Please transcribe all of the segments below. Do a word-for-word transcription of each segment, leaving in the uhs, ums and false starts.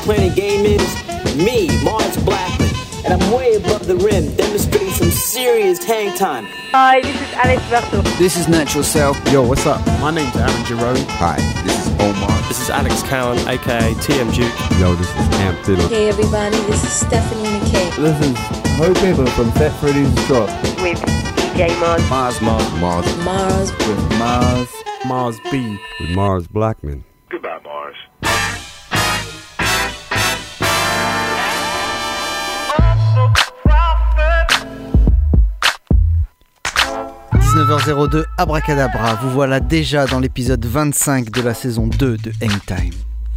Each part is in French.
playing a game is me, Mars Blackman. And I'm way above the rim, demonstrating some serious hang time. Hi, this is Alex Berto. This is Natural Self. Yo, what's up? My name's Aaron Jerome. Hi, this is Omar. This is Alex Cowan, aka T M Duke. Yo, this is Cam Fiddle. Hey everybody, this is Stephanie McKay. This is Ho Pepper from Fat Freddy's Drop. With D J Mars. Mars, Mars. Mars. Mars. With Mars. Mars B. With Mars Blackman. Goodbye, Mars. dix-neuf heures zéro deux, Abracadabra, vous voilà déjà dans l'épisode vingt-cinq de la saison deux de Hangtime.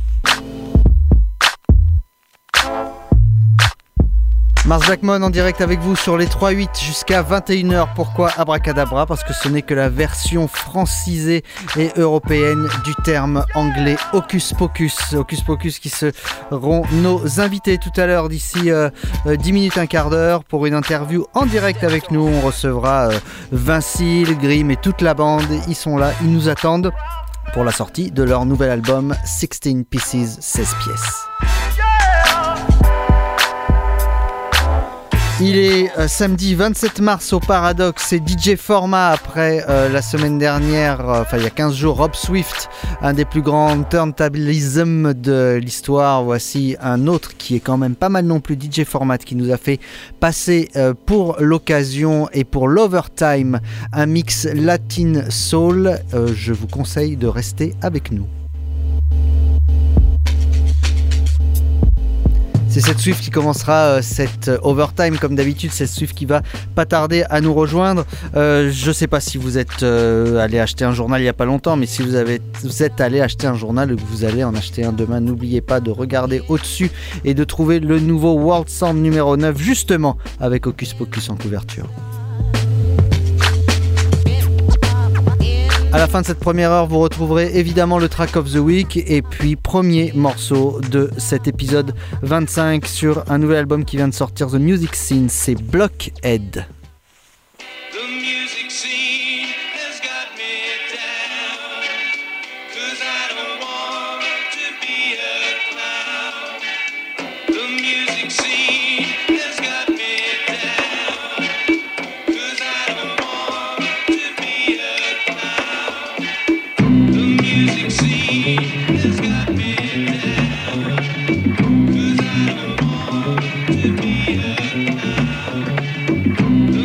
Mars Blackman en direct avec vous sur les trois huit jusqu'à vingt et une heures. Pourquoi Abracadabra ? Parce que ce n'est que la version francisée et européenne du terme anglais Hocus Pocus. Hocus Pocus qui seront nos invités tout à l'heure d'ici euh, dix minutes, un quart d'heure pour une interview en direct avec nous. On recevra euh, Vinci, le Grimm et toute la bande. Ils sont là, ils nous attendent pour la sortie de leur nouvel album sixteen Pieces, seize pièces. Il est euh, samedi vingt-sept mars au Paradoxe, c'est D J Format après euh, la semaine dernière, enfin euh, il y a quinze jours, Rob Swift, un des plus grands turntablism de l'histoire. Voici un autre qui est quand même pas mal non plus, D J Format, qui nous a fait passer euh, pour l'occasion et pour l'Overtime un mix Latin Soul. Euh, je vous conseille de rester avec nous. C'est cette Swift qui commencera euh, cette euh, overtime comme d'habitude. C'est Swift qui va pas tarder à nous rejoindre. Euh, je sais pas si vous êtes euh, allé acheter un journal il y a pas longtemps, mais si vous, avez, vous êtes allé acheter un journal et que vous allez en acheter un demain, n'oubliez pas de regarder au-dessus et de trouver le nouveau World Sound numéro neuf, justement avec Hocus Pocus en couverture. À la fin de cette première heure, vous retrouverez évidemment le track of the week et puis premier morceau de cet épisode vingt-cinq sur un nouvel album qui vient de sortir, The Music Scene, c'est Blockhead. The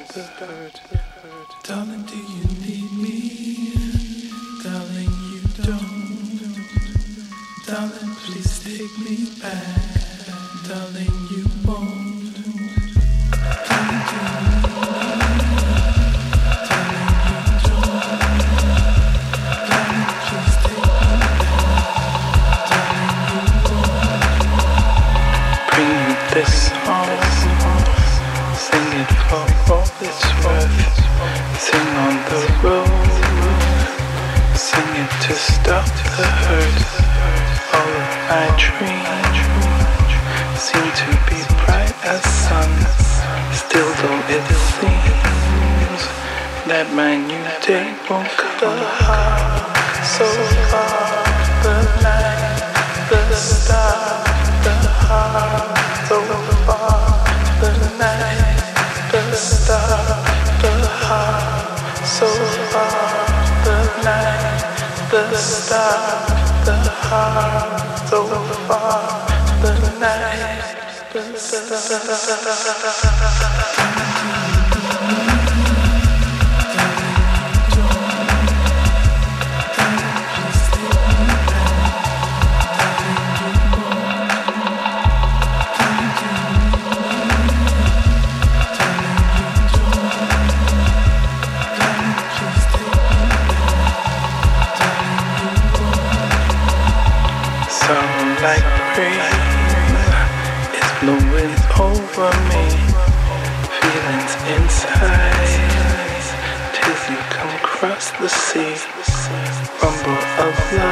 the hurt. Darling, do you need me? Darling, you don't. Darling, please take me back. Darling, you won't. Darling, do you need me? Darling, you don't. Darling, please take me back. Darling, you won't. Bring you this song. Sing it for all it's worth. Sing on the road. Sing it to stop the hurt. All of my dreams seem to be bright as sun. Still though it seems that my new day won't come. So far the night, the star, the heart. So far the night, the star, the heart. So far the night, the star, the heart. So far the night, the star. Like breeze is blowing over me. Feelings inside, till you come across the sea. Rumble of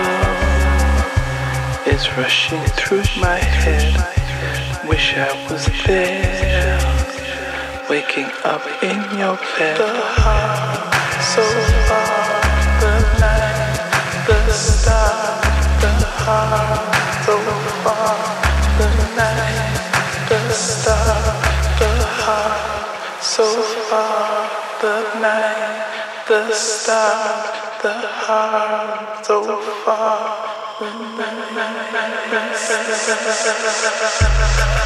love is rushing through my head. Wish I was there, waking up in your bed. So far the night, the star, the heart. So far the night, the star, the heart. So far the night, the star, the heart. So far the night, the star.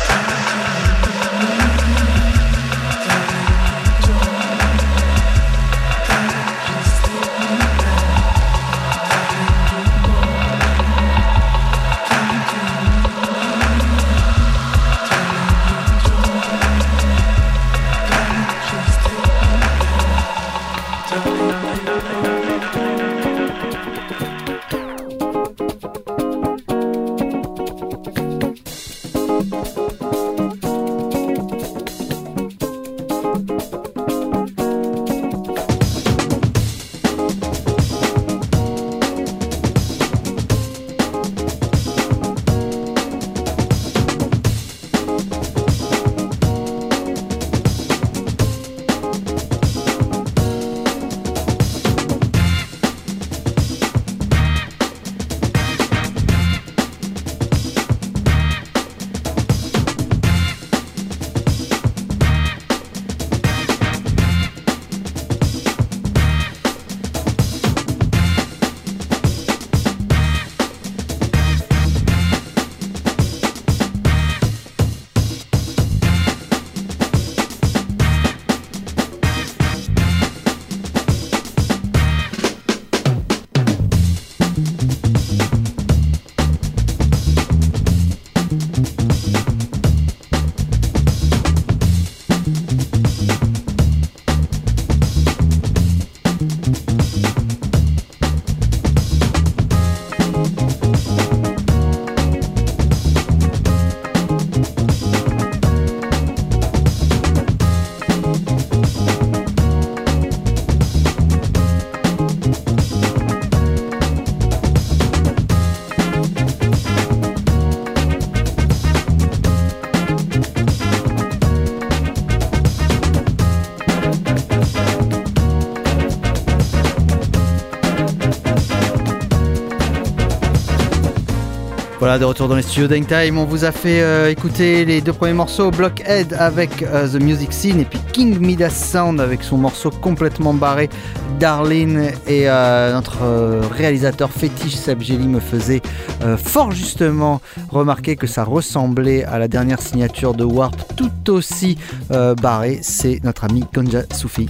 Voilà, de retour dans les studios d'Hangtime, on vous a fait euh, écouter les deux premiers morceaux, Blockhead avec euh, The Music Scene et puis King Midas Sound avec son morceau complètement barré, Darlene. Et euh, notre euh, réalisateur fétiche Seb Gély me faisait euh, fort justement remarquer que ça ressemblait à la dernière signature de Warp, tout aussi euh, barré, c'est notre ami Gonja Soufi.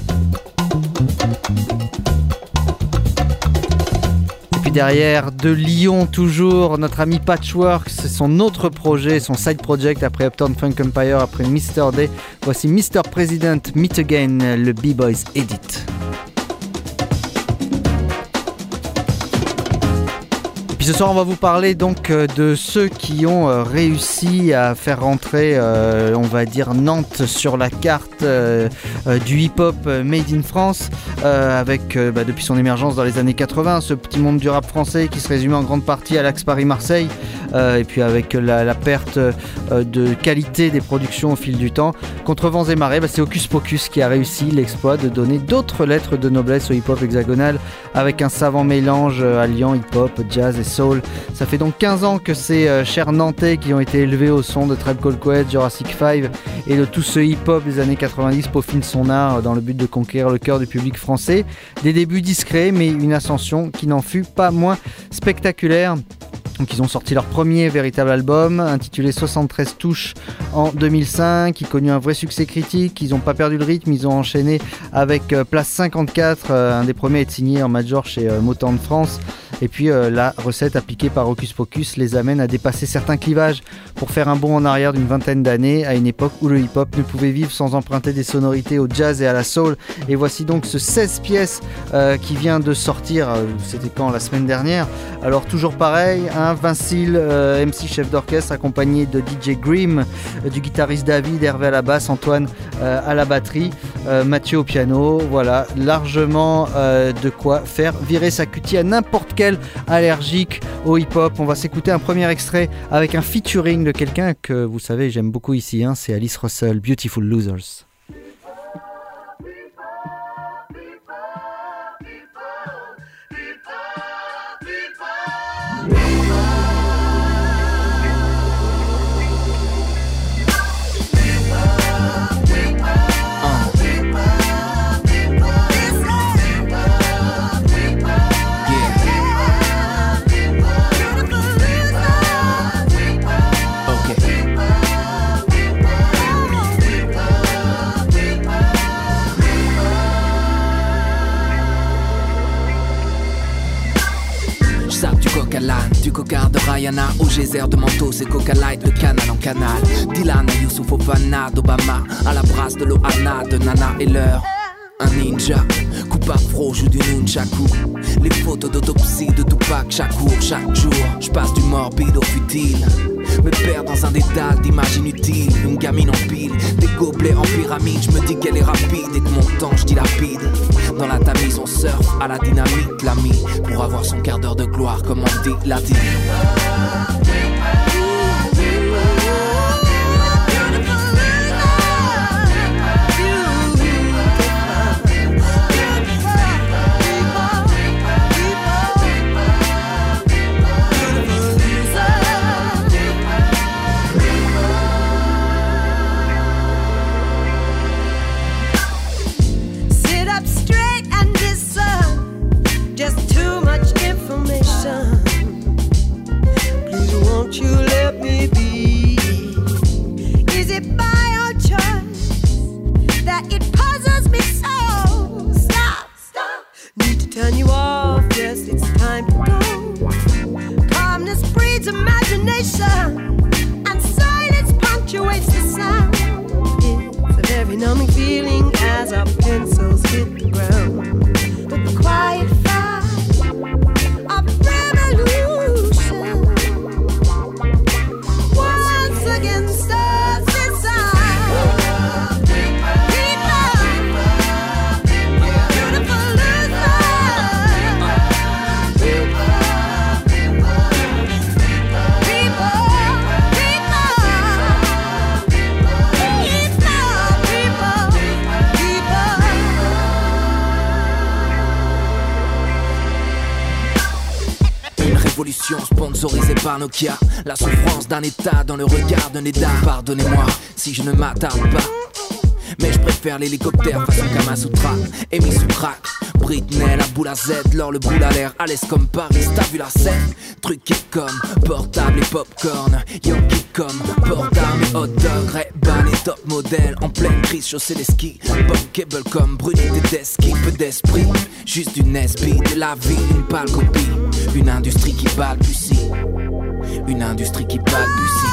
Puis derrière, de Lyon toujours, notre ami Patchwork, c'est son autre projet, son side project après Uptown Funk Empire, après mister Day. Voici mister President, Meet Again, le B-Boys Edit. Puis ce soir on va vous parler donc de ceux qui ont euh, réussi à faire rentrer euh, on va dire Nantes sur la carte euh, euh, du hip-hop made in France euh, avec euh, bah, depuis son émergence dans les années quatre-vingts, ce petit monde du rap français qui se résumait en grande partie à l'Axe Paris-Marseille euh, et puis avec la, la perte euh, de qualité des productions au fil du temps. Contre vents et marées, bah, c'est Hocus Pocus qui a réussi l'exploit de donner d'autres lettres de noblesse au hip-hop hexagonal avec un savant mélange euh, alliant hip-hop, jazz et soul. Ça fait donc quinze ans que ces euh, chers Nantais qui ont été élevés au son de Tribe Called Quest, Jurassic five et de tout ce hip-hop des années quatre-vingt-dix peaufinent son art dans le but de conquérir le cœur du public français. Des débuts discrets mais une ascension qui n'en fut pas moins spectaculaire. Donc ils ont sorti leur premier véritable album intitulé soixante-treize touches en deux mille cinq, qui connut un vrai succès critique. Ils n'ont pas perdu le rythme, ils ont enchaîné avec euh, Place cinquante-quatre, euh, un des premiers à être signé en major chez euh, Motown France. Et puis euh, la recette appliquée par Hocus Pocus les amène à dépasser certains clivages pour faire un bond en arrière d'une vingtaine d'années à une époque où le hip-hop ne pouvait vivre sans emprunter des sonorités au jazz et à la soul. Et voici donc ce seize pièces euh, qui vient de sortir, euh, c'était quand, la semaine dernière. Alors toujours pareil, hein, Vincile, euh, M C chef d'orchestre accompagné de D J Grimm, euh, du guitariste David, Hervé à la basse, Antoine euh, à la batterie, euh, Mathieu au piano. Voilà, largement euh, de quoi faire virer sa cutie à n'importe quel allergique au hip-hop. On va s'écouter un premier extrait avec un featuring de quelqu'un que vous savez j'aime beaucoup ici, hein, c'est Alice Russell, Beautiful Losers. Du coca de Rihanna au geyser de Mentos et Coca Light, le canal en canal. Dylan à Youssouf Ofana d'Obama, à la brasse de Loana de Nana et l'heure. Un ninja, coupable fro joue du nunchaku. Les photos d'autopsie de Tupac Shakur chaque jour. J'passe du morbide au futile, me perds dans un dédale d'images inutiles. Une gamine en pile, des gobelets en pyramide. J'me dis qu'elle est rapide et que mon temps j'dilapide. Dans la tamise on surfe à la dynamite, l'ami, pour avoir son quart d'heure de gloire comme on dit, l'a dit. You let me be. Is it by your choice that it puzzles me so? Stop, stop. Need to turn you off. Yes, it's time to go. Calmness breeds imagination, and silence punctuates the sound. It's a very numbing feeling as our pencils hit the ground. The quiet fire of revolution. Against us inside. People, beautiful losers. People, people, people, people, people. révolution sponsorisée par Nokia. La souffrance d'un état dans le regard d'un état. Pardonnez-moi si je ne m'attarde pas, mais je préfère l'hélicoptère façon Kamasutra, émis sous crack. Britney, la boule à Z, l'or le boule à l'air, à l'aise comme Paris, t'as vu la scène? Truqué comme portable et popcorn, Yankee comme portable et hot dog, Ray-Ban et top modèle, en pleine crise, chausser les skis, Bob Cable comme Bruni Tedeschi, peu d'esprit, juste une S B, de la vie, une pâle copie, une industrie qui balbutie, une industrie qui balbutie.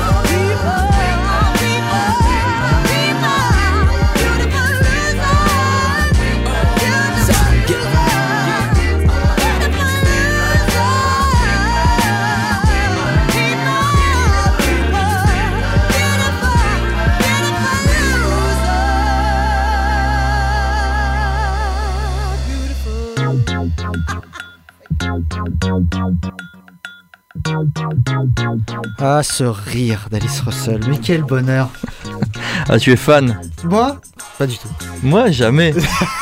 Ah, ce rire d'Alice Russell, mais quel bonheur. Ah, tu es fan? Moi? Pas du tout. Moi, jamais.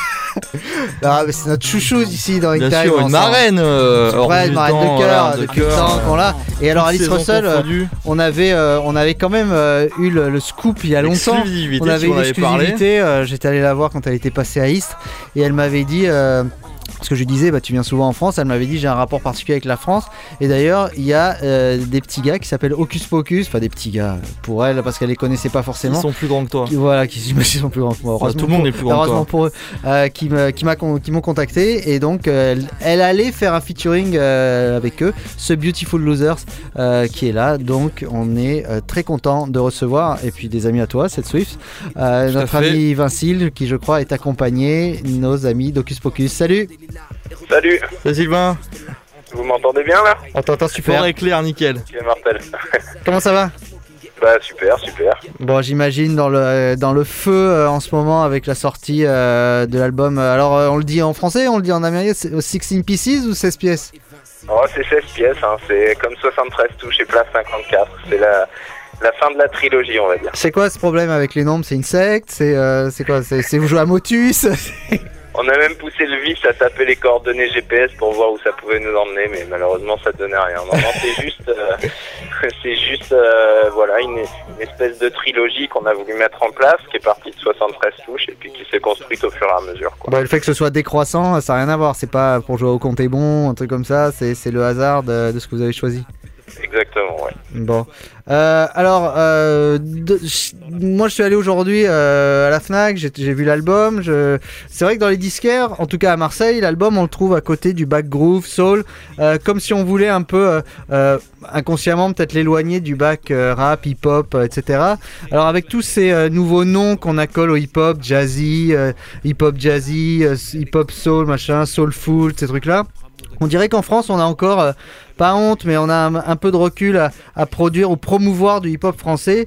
Ah, mais c'est notre chouchou ici dans Bien sûr, une marraine. Euh, c'est vrai, une marraine de cœur, euh, depuis le temps qu'on l'a. Et alors, Alice Russell, euh, on avait, euh, on avait quand même euh, eu le, le scoop il y a longtemps. On avait eu l'exclusivité. Euh, j'étais allé la voir quand elle était passée à Istres et elle m'avait dit. Euh, Parce que je lui disais, bah, tu viens souvent en France. Elle m'avait dit, j'ai un rapport particulier avec la France. Et d'ailleurs, il y a euh, des petits gars qui s'appellent Hocus Pocus. Enfin, des petits gars pour elle, parce qu'elle les connaissait pas forcément. Ils sont plus grands que toi. Qui, voilà, qui ils sont plus grands que moi. Enfin, tout le monde est plus grand que toi. Heureusement pour eux. Euh, qui, me, qui, m'a, qui m'ont contacté. Et donc, euh, elle, elle allait faire un featuring euh, avec eux. Ce Beautiful Losers euh, qui est là. Donc, on est euh, très content de recevoir. Et puis, des amis à toi, cette Swift. Euh, notre ami Vincile, qui je crois est accompagné. Nos amis d'Hocus Pocus. Salut! Salut. Salut Sylvain. Vous m'entendez bien là? On t'entend super. Fort et clair, nickel. Ok, mortel. Comment ça va? Bah super, super. Bon, j'imagine dans le, dans le feu euh, en ce moment avec la sortie euh, de l'album. Alors euh, on le dit en français, on le dit en américain, c'est sixteen pieces ou seize pièces? Oh, c'est seize pièces, hein. C'est comme soixante-treize touches et place cinquante-quatre. C'est la... La fin de la trilogie, on va dire. C'est quoi ce problème avec les nombres? C'est une secte? C'est euh, c'est quoi? C'est, c'est vous jouez à Motus? On a même poussé le vice à taper les coordonnées G P S pour voir où ça pouvait nous emmener, mais malheureusement ça donnait rien. Non, non, c'est juste, euh, c'est juste, euh, voilà, une, une espèce de trilogie qu'on a voulu mettre en place, qui est partie de soixante-treize touches et puis qui s'est construite au fur et à mesure, quoi. Bah, le fait que ce soit décroissant, ça n'a rien à voir. C'est pas pour jouer au compte est bon, un truc comme ça. C'est, c'est le hasard de, de ce que vous avez choisi. Exactement, ouais. Bon. Euh, alors, euh, de, je, moi je suis allé aujourd'hui euh, à la Fnac, j'ai, j'ai vu l'album. Je, c'est vrai que dans les disquaires, en tout cas à Marseille, l'album on le trouve à côté du back groove, soul, euh, comme si on voulait un peu euh, euh, inconsciemment peut-être l'éloigner du back euh, rap, hip-hop, euh, et cetera. Alors avec tous ces euh, nouveaux noms qu'on accole au hip-hop, jazzy, euh, hip-hop jazzy, euh, hip-hop soul, machin, soulful, ces trucs-là. On dirait qu'en France, on a encore, euh, pas honte, mais on a un, un peu de recul à, à produire ou promouvoir du hip-hop français.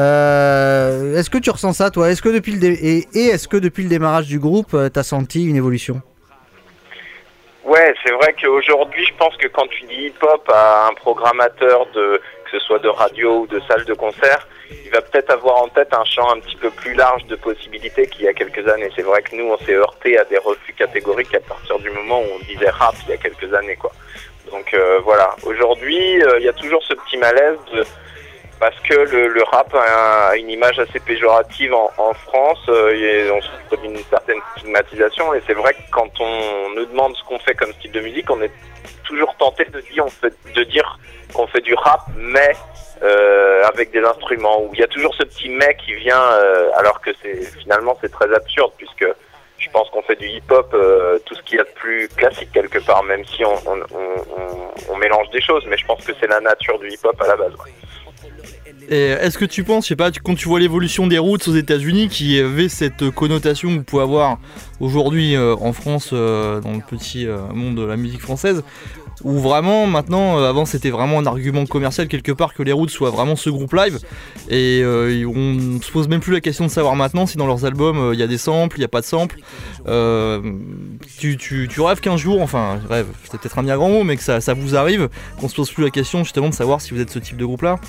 Euh, est-ce que tu ressens ça, toi? Est-ce que depuis le dé- et, et est-ce que depuis le démarrage du groupe, euh, t'as senti une évolution? Ouais, c'est vrai qu'aujourd'hui, je pense que quand tu dis hip-hop à un programmateur, de, que ce soit de radio ou de salle de concert, il va peut-être avoir en tête un champ un petit peu plus large de possibilités qu'il y a quelques années. C'est vrai que nous, on s'est heurté à des refus catégoriques à partir du moment où on disait rap il y a quelques années, quoi. Donc euh, voilà, aujourd'hui, euh, il y a toujours ce petit malaise de... parce que le, le rap a, un, a une image assez péjorative en, en France, euh, et on souffre d'une certaine stigmatisation, et c'est vrai que quand on nous demande ce qu'on fait comme style de musique, on est toujours tenté de dire, on fait, de dire qu'on fait du rap, mais euh, avec des instruments, où il y a toujours ce petit mais qui vient, euh, alors que c'est finalement c'est très absurde, puisque je pense qu'on fait du hip-hop, euh, tout ce qu'il y a de plus classique quelque part, même si on, on, on, on, on mélange des choses, mais je pense que c'est la nature du hip-hop à la base. Ouais. Et est-ce que tu penses, je sais pas, quand tu vois l'évolution des Roots aux États-Unis, qui avait cette connotation que vous pouvez avoir aujourd'hui euh, en France, euh, dans le petit euh, monde de la musique française, où vraiment maintenant, euh, avant c'était vraiment un argument commercial quelque part que les Roots soient vraiment ce groupe live, et euh, on se pose même plus la question de savoir maintenant si dans leurs albums il euh, y a des samples, il n'y a pas de samples. Euh, tu, tu, tu rêves qu'un jour, enfin rêve, c'est peut-être un bien grand mot, mais que ça, ça vous arrive, qu'on se pose plus la question justement de savoir si vous êtes ce type de groupe là.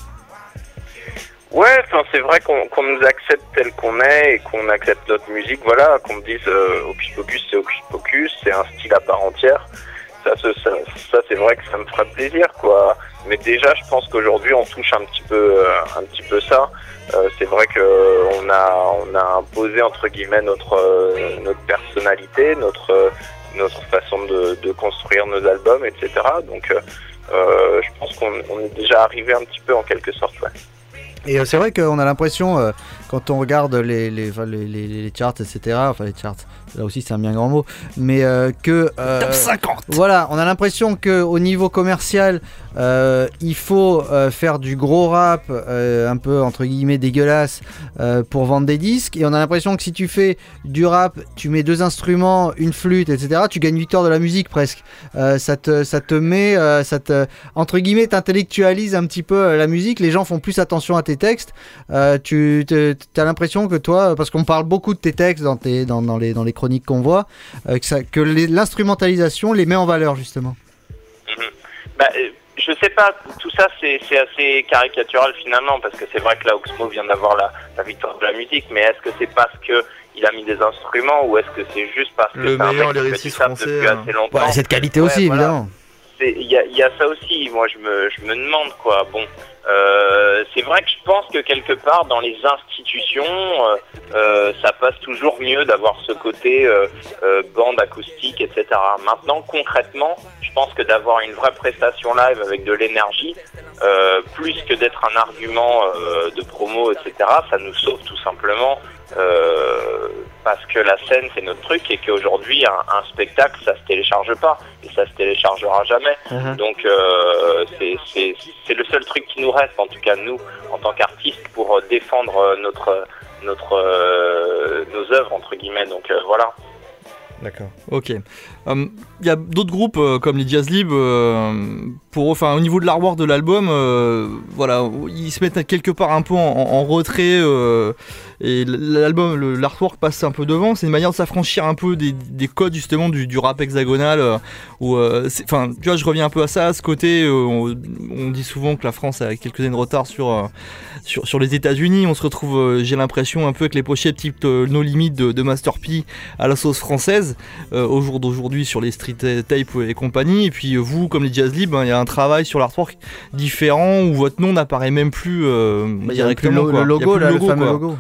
Ouais, enfin c'est vrai qu'on, qu'on nous accepte tel qu'on est et qu'on accepte notre musique, voilà, qu'on me dise euh, Hocus Pocus c'est Hocus Pocus, c'est un style à part entière. ça, ça, ça, ça c'est vrai que ça me ferait plaisir, quoi. Mais déjà, je pense qu'aujourd'hui, on touche un petit peu, euh, un petit peu ça. Euh, c'est vrai que on a, on a imposé entre guillemets notre, euh, notre personnalité, notre, euh, notre façon de, de construire nos albums, et cetera. Donc, euh, euh, je pense qu'on on est déjà arrivé un petit peu en quelque sorte, ouais. Et euh, c'est vrai qu'on a l'impression, euh, quand on regarde les, les, les, les, les charts, et cetera, enfin les charts, là aussi c'est un bien grand mot, mais euh, que... Euh, Top cinquante. Voilà, on a l'impression qu'au niveau commercial, euh, il faut euh, faire du gros rap, euh, un peu entre guillemets dégueulasse, euh, pour vendre des disques, et on a l'impression que si tu fais du rap, tu mets deux instruments, une flûte, et cetera, tu gagnes victoire de la musique presque. Euh, ça, te, ça te met, euh, ça te, entre guillemets, t'intellectualises un petit peu euh, la musique, les gens font plus attention à tes textes, euh, tu as l'impression que toi, parce qu'on parle beaucoup de tes textes dans, tes, dans, dans, les, dans les chroniques qu'on voit, euh, que, ça, que les, l'instrumentalisation les met en valeur justement. Mmh. Bah, euh, je sais pas, tout ça c'est, c'est assez caricatural finalement, parce que c'est vrai que là Oxmo vient d'avoir la, la victoire de la musique, mais est-ce que c'est parce que il a mis des instruments, ou est-ce que c'est juste parce que le c'est meilleur un mec lyriciste qui fait français depuis hein. assez longtemps. Ouais, cette qualité ouais, aussi voilà. évidemment. Il y a, y a ça aussi, moi je me, je me demande quoi. Bon, euh, c'est vrai que je pense que quelque part dans les institutions, euh, euh, ça passe toujours mieux d'avoir ce côté euh, euh, bande acoustique, et cetera. Maintenant, concrètement, je pense que d'avoir une vraie prestation live avec de l'énergie, euh, plus que d'être un argument euh, de promo, et cetera, ça nous sauve tout simplement. Euh, parce que la scène c'est notre truc, et qu'aujourd'hui un, un spectacle ça se télécharge pas, et ça se téléchargera jamais. Mmh. Donc euh, c'est, c'est, c'est le seul truc qui nous reste, en tout cas nous en tant qu'artistes, pour défendre notre, notre, euh, nos œuvres entre guillemets. Donc euh, voilà. D'accord. Ok. Il um, y a d'autres groupes euh, comme les Jazz Lib, euh, pour, enfin, au niveau de l'artwork de l'album, euh, voilà, ils se mettent quelque part un peu en, en retrait, euh, et l'album, le, l'artwork passe un peu devant. C'est une manière de s'affranchir un peu des, des codes justement du, du rap hexagonal. Euh, où, euh, enfin, tu vois, je reviens un peu à ça, à ce côté. Euh, on, on dit souvent que la France a quelques années de retard sur euh, sur, sur les États-Unis. On se retrouve, euh, j'ai l'impression, un peu avec les pochettes type euh, No Limit de, de Master P à la sauce française. Euh, au jour d'aujourd'hui sur les street tape et compagnie, et puis euh, vous comme les Jazz Lib, il hein, y a un travail sur l'artwork différent où votre nom n'apparaît même plus euh, bah, directement, le, le logo, là, le, logo, le fameux quoi. logo.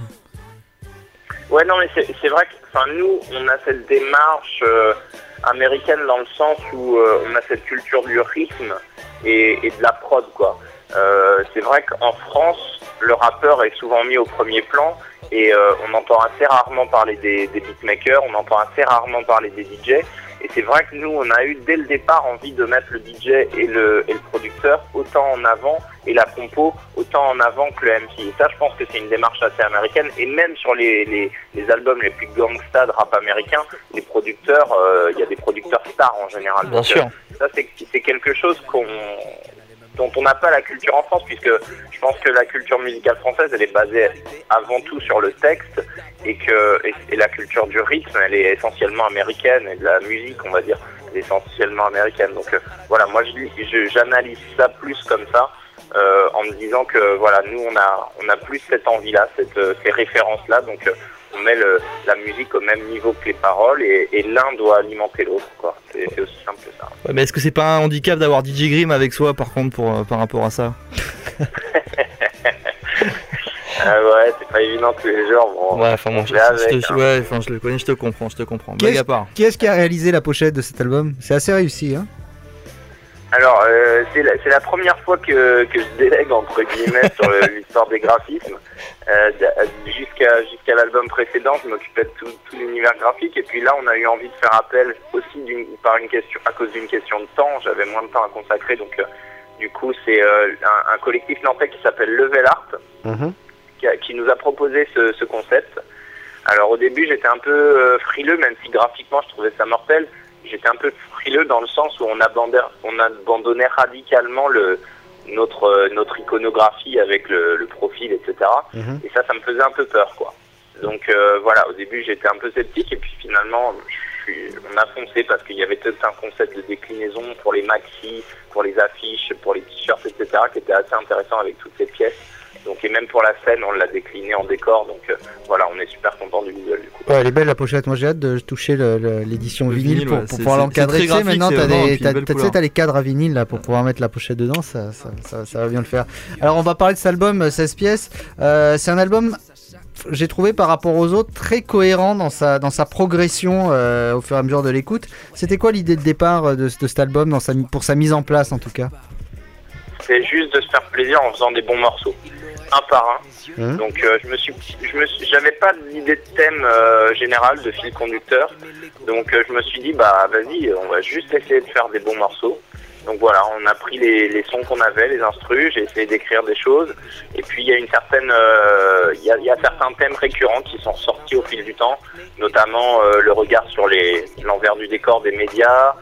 Ouais, non mais c'est, c'est vrai que enfin, nous on a cette démarche euh, américaine dans le sens où euh, on a cette culture du rythme et, et de la prod quoi. Euh, c'est vrai qu'en France le rappeur est souvent mis au premier plan, et euh, on entend assez rarement parler des, des beatmakers, on entend assez rarement parler des D J, et c'est vrai que nous on a eu dès le départ envie de mettre le D J et le, et le producteur autant en avant, et la compo autant en avant que le M C. Et ça je pense que c'est une démarche assez américaine, et même sur les, les, les albums les plus gangsta de rap américain, les producteurs, il euh, y a des producteurs stars en général. Bien Donc, sûr. Euh, ça c'est, c'est quelque chose qu'on... dont on n'a pas la culture en France, puisque je pense que la culture musicale française elle est basée avant tout sur le texte, et que et, et la culture du rythme elle est essentiellement américaine, et de la musique on va dire elle est essentiellement américaine. Donc euh, voilà, moi je, je, j'analyse ça plus comme ça, euh, en me disant que voilà, nous on a on a plus cette envie là, cette, euh, ces références là, donc euh, on met le, la musique au même niveau que les paroles, et, et l'un doit alimenter l'autre quoi. C'est, c'est aussi simple que ça. Ouais, mais est-ce que c'est pas un handicap d'avoir D J Grimm avec soi par contre pour, euh, par rapport à ça? Ah ouais, c'est pas évident tous les jours. Bon, ouais, enfin bon, je, avec, je, te, hein. ouais, enfin, je le connais, je te comprends, je te comprends. Qui Blague est-ce, à part. qui est-ce qui a réalisé la pochette de cet album? C'est assez réussi, hein? Alors, euh, c'est, la, c'est la première fois que, que je délègue, entre guillemets, sur le, l'histoire des graphismes. Euh, jusqu'à, jusqu'à l'album précédent, je m'occupais de tout, tout l'univers graphique. Et puis là, on a eu envie de faire appel aussi d'une, par une question, à cause d'une question de temps. J'avais moins de temps à consacrer. Donc, euh, du coup, c'est euh, un, un collectif nantais qui s'appelle Level Art, mm-hmm. qui, a, qui nous a proposé ce, ce concept. Alors, au début, j'étais un peu euh, frileux, même si graphiquement, je trouvais ça mortel. J'étais un peu frileux dans le sens où on abandonnait, on abandonnait radicalement le, notre, euh, notre iconographie avec le, le profil, et cetera. Mmh. Et ça, ça me faisait un peu peur, quoi. Donc euh, voilà, au début, j'étais un peu sceptique, et puis finalement, je suis, on a foncé parce qu'il y avait tout un concept de déclinaison pour les maxis, pour les affiches, pour les t-shirts, et cetera, qui était assez intéressant avec toutes ces pièces. Donc, et même pour la scène, on l'a décliné en décor. Donc euh, voilà, on est super content du visuel du coup. Ouais, elle est belle la pochette. Moi j'ai hâte de toucher le, le, l'édition Le vinyle, vinyle, pour, ouais, pour c'est- pouvoir c'est- l'encadrer. c'est Tu très sais, maintenant graphique, t'as c'est des, vraiment, et puis t'as, une belle t'as, tu sais, couleur. t'as les cadres à vinyle là pour pouvoir mettre la pochette dedans. Ça, ça, ça, ça va bien le faire. Alors on va parler de cet album euh, seize pièces. Euh, c'est un album, j'ai trouvé par rapport aux autres, très cohérent dans sa, dans sa progression euh, au fur et à mesure de l'écoute. C'était quoi l'idée de départ euh, de, de cet album dans sa, pour sa mise en place en tout cas? C'est juste de se faire plaisir en faisant des bons morceaux, un par un. Mmh. Donc euh, je me suis, je me suis, j'avais pas d'idée de thème euh, général, de fil conducteur. Donc euh, je me suis dit bah vas-y, on va juste essayer de faire des bons morceaux. Donc voilà, on a pris les, les sons qu'on avait, les instrus, j'ai essayé d'écrire des choses. Et puis il y a une certaine, euh, il y a, il y a certains thèmes récurrents qui sont sortis au fil du temps, notamment euh, le regard sur les, l'envers du décor des médias.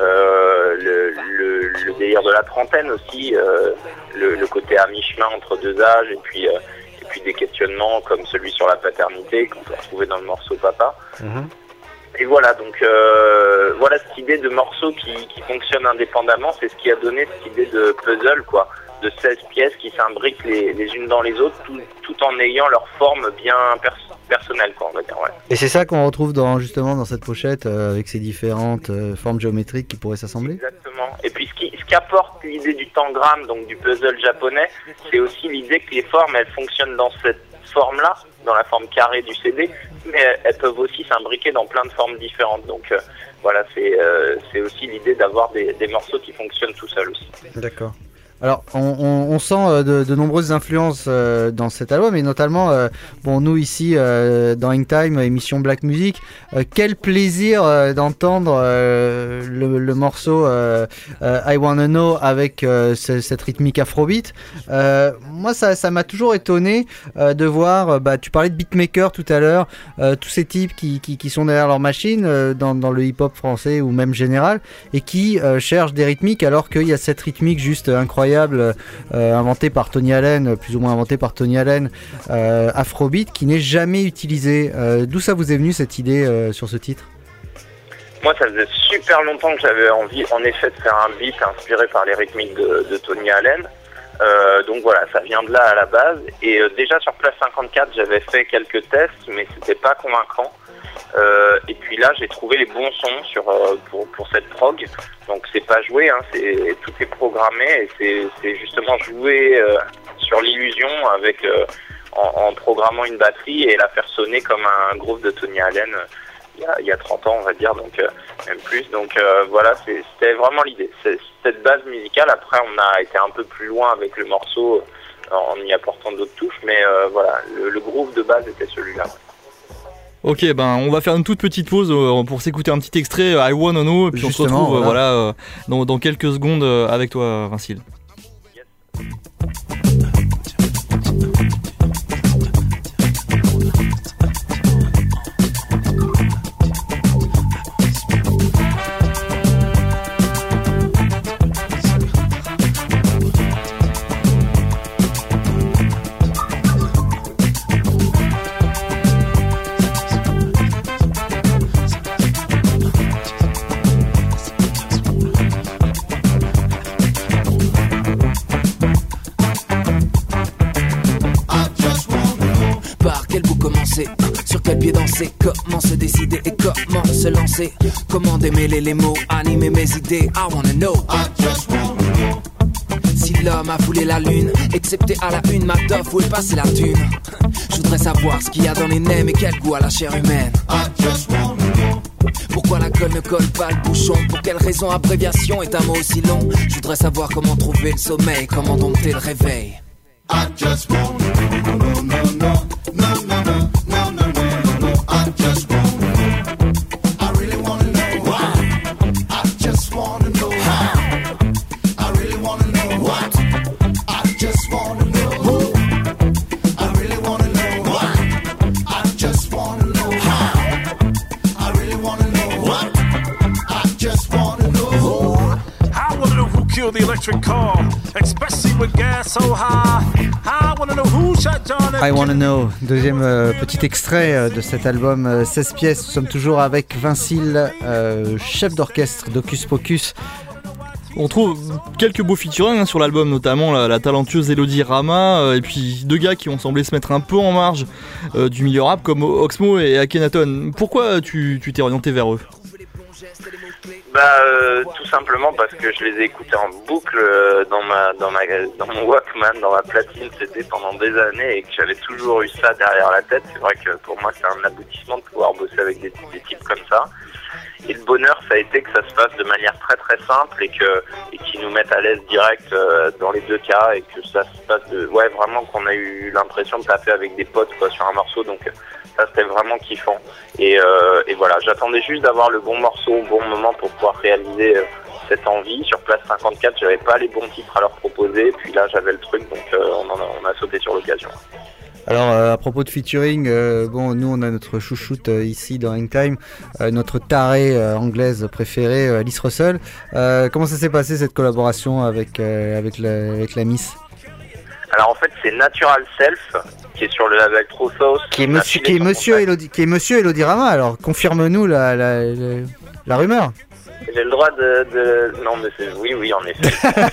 Euh, le, le, le délire de la trentaine aussi, euh, le, le côté à mi-chemin entre deux âges, et puis, euh, et puis des questionnements comme celui sur la paternité qu'on peut retrouver dans le morceau Papa. Mmh. Et voilà, donc euh, voilà cette idée de morceaux qui, qui fonctionnent indépendamment, c'est ce qui a donné cette idée de puzzle, quoi, de seize pièces qui s'imbriquent les, les unes dans les autres, tout, tout en ayant leur forme bien pers- personnelle, quoi, on va dire, ouais. Et c'est ça qu'on retrouve dans, justement dans cette pochette euh, avec ces différentes euh, formes géométriques qui pourraient s'assembler. Exactement. Et puis ce qui, ce qu'apporte l'idée du tangram, donc du puzzle japonais, c'est aussi l'idée que les formes, elles fonctionnent dans cette forme-là, dans la forme carrée du C D, mais elles, elles peuvent aussi s'imbriquer dans plein de formes différentes. Donc euh, voilà, c'est, euh, c'est aussi l'idée d'avoir des, des morceaux qui fonctionnent tout seuls aussi. D'accord. Alors, on, on, on sent euh, de, de nombreuses influences euh, dans cet album, et notamment, euh, bon, nous ici, euh, dans Hangtime, émission Black Music, euh, quel plaisir euh, d'entendre euh, le, le morceau euh, euh, I Wanna Know avec euh, ce, cette rythmique afrobeat. Euh, moi, ça, ça m'a toujours étonné euh, de voir, euh, bah, tu parlais de beatmaker tout à l'heure, euh, tous ces types qui, qui, qui sont derrière leur machine euh, dans, dans le hip-hop français ou même général, et qui euh, cherchent des rythmiques alors qu'il y a cette rythmique juste incroyable. Euh, inventé par Tony Allen, plus ou moins inventé par Tony Allen, euh, Afrobeat, qui n'est jamais utilisé. Euh, d'où ça vous est venu cette idée euh, sur ce titre? Moi, ça faisait super longtemps que j'avais envie, en effet, de faire un beat inspiré par les rythmiques de, de Tony Allen. Euh, donc voilà, ça vient de là à la base. Et euh, déjà sur Place cinquante-quatre, j'avais fait quelques tests, mais c'était pas convaincant. Euh, et puis là, j'ai trouvé les bons sons sur euh, pour pour cette prog. Donc c'est pas joué, hein, c'est tout est programmé, et c'est c'est justement jouer euh, sur l'illusion avec euh, en, en programmant une batterie et la faire sonner comme un groupe de Tony Allen euh, il y a il y a trente ans, on va dire, donc euh, même plus. Donc euh, voilà, c'est, c'était vraiment l'idée. C'est, cette base musicale. Après, on a été un peu plus loin avec le morceau en y apportant d'autres touches, mais euh, voilà, le, le groove de base était celui-là. Ouais. Ok, ben on va faire une toute petite pause euh, pour s'écouter un petit extrait euh, I Wanna Know, et puis Justement, on se retrouve euh, voilà. voilà, euh, dans, dans quelques secondes euh, avec toi, Vincile. Sur quel pied danser, comment se décider et comment se lancer, comment démêler les mots, animer mes idées. I wanna know, I just wanna know. Si l'homme a foulé la lune, excepté à la une, ma dof, où est passée la thune? Je voudrais savoir ce qu'il y a dans les nems et quel goût a la chair humaine. I just wanna know. Pourquoi la colle ne colle pas le bouchon? Pour quelle raison abréviation est un mot aussi long? Je voudrais savoir comment trouver le sommeil, comment dompter le réveil. I just wanna know, no, no, no, no, no, no, no. The electric car, especially with gas so high. I wanna know who shot John F. I Wanna Know, deuxième euh, petit extrait euh, de cet album euh, seize pièces. Nous sommes toujours avec Vincile, euh, chef d'orchestre d'Hocus Pocus. On trouve quelques beaux featuring hein, sur l'album, notamment la, la talentueuse Elodie Rama, euh, et puis deux gars qui ont semblé se mettre un peu en marge euh, du milieu rap comme Oxmo et Akhenaton. Pourquoi tu, tu t'es orienté vers eux ? Bah euh, tout simplement parce que je les ai écoutés en boucle euh, dans ma dans ma dans mon Walkman, dans ma platine C D pendant des années et que j'avais toujours eu ça derrière la tête. C'est vrai que pour moi c'est un aboutissement de pouvoir bosser avec des, des types comme ça. Et le bonheur, ça a été que ça se passe de manière très très simple et que et qu'ils nous mettent à l'aise direct euh, dans les deux cas et que ça se passe de ouais vraiment qu'on a eu l'impression de taper avec des potes quoi sur un morceau. Donc ça c'était vraiment kiffant. Et, euh, et voilà, j'attendais juste d'avoir le bon morceau au bon moment pour pouvoir réaliser euh, cette envie. Sur Place cinquante-quatre, j'avais pas les bons titres à leur proposer. Puis là, j'avais le truc, donc euh, on, en a, on a sauté sur l'occasion. Alors euh, à propos de featuring, euh, bon nous on a notre chouchoute euh, ici dans Hangtime, euh, notre tarée euh, anglaise préférée, euh, Alice Russell. Euh, comment ça s'est passé cette collaboration avec euh, avec, la, avec la Miss ? Alors en fait c'est Natural Self qui est sur le label True Sauce. Qui est monsieur, qui est monsieur Elodie, qui est monsieur Elodie Rama. Alors confirme-nous la la, la, la rumeur. J'ai le droit de, de... non mais c'est oui oui en effet.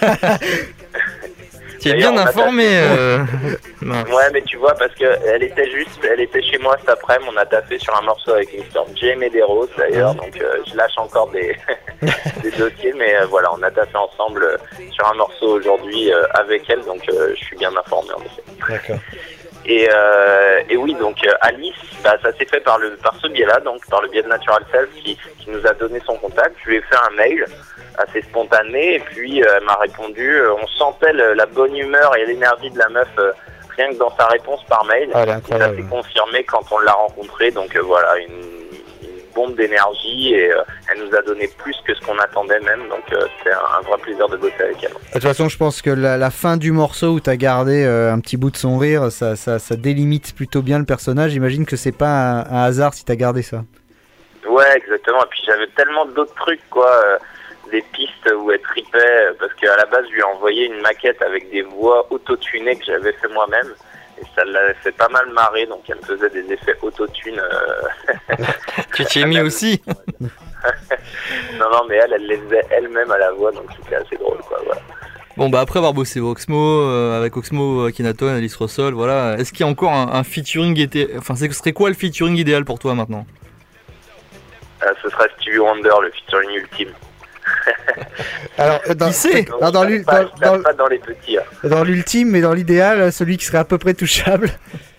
Tu es bien informé. Euh... ouais, mais tu vois, parce que elle était juste, elle était chez moi cet après-midi. On a taffé sur un morceau avec mister J Medeiros d'ailleurs, donc euh, je lâche encore des, des dossiers, mais euh, voilà, on a taffé ensemble euh, sur un morceau aujourd'hui euh, avec elle, donc euh, je suis bien informé en effet. D'accord. Et, euh, et oui, donc euh, Alice, bah, ça s'est fait par le par ce biais-là, donc par le biais de Natural Self qui, qui nous a donné son contact. Je lui ai fait un mail assez spontané et puis euh, elle m'a répondu. Euh, on sentait le, la bonne humeur et l'énergie de la meuf euh, rien que dans sa réponse par mail. Ah, et ça s'est confirmé quand on l'a rencontrée. Donc euh, voilà, une, une bombe d'énergie et euh, elle nous a donné plus que ce qu'on attendait même. Donc euh, c'était un, un vrai plaisir de bosser avec elle. De toute façon, je pense que la, la fin du morceau où tu as gardé euh, un petit bout de son rire, ça, ça, ça délimite plutôt bien le personnage. J'imagine que c'est pas un, un hasard si tu as gardé ça. Ouais, exactement. Et puis j'avais tellement d'autres trucs, quoi. Euh, des pistes où elle tripait, parce qu'à la base, je lui ai envoyé une maquette avec des voix auto-tunées que j'avais fait moi-même. Et ça l'avait fait pas mal marrer, donc elle me faisait des effets auto-tune. Euh... Tu t'y es mis aussi. Non, non, mais elle, elle les faisait elle-même à la voix, donc c'était assez drôle, quoi, voilà. Bon, bah après avoir bossé Oxmo, euh, avec Oxmo, Akhenaton, Alice Russell, voilà, est-ce qu'il y a encore un, un featuring était... Enfin, ce serait quoi le featuring idéal pour toi maintenant ? euh, Ce serait Stevie Wonder, le featuring ultime. Alors, dans, qui sait non, dans, dans, pas, dans, pas dans les petits. Hein. Dans l'ultime, mais dans l'idéal, celui qui serait à peu près touchable.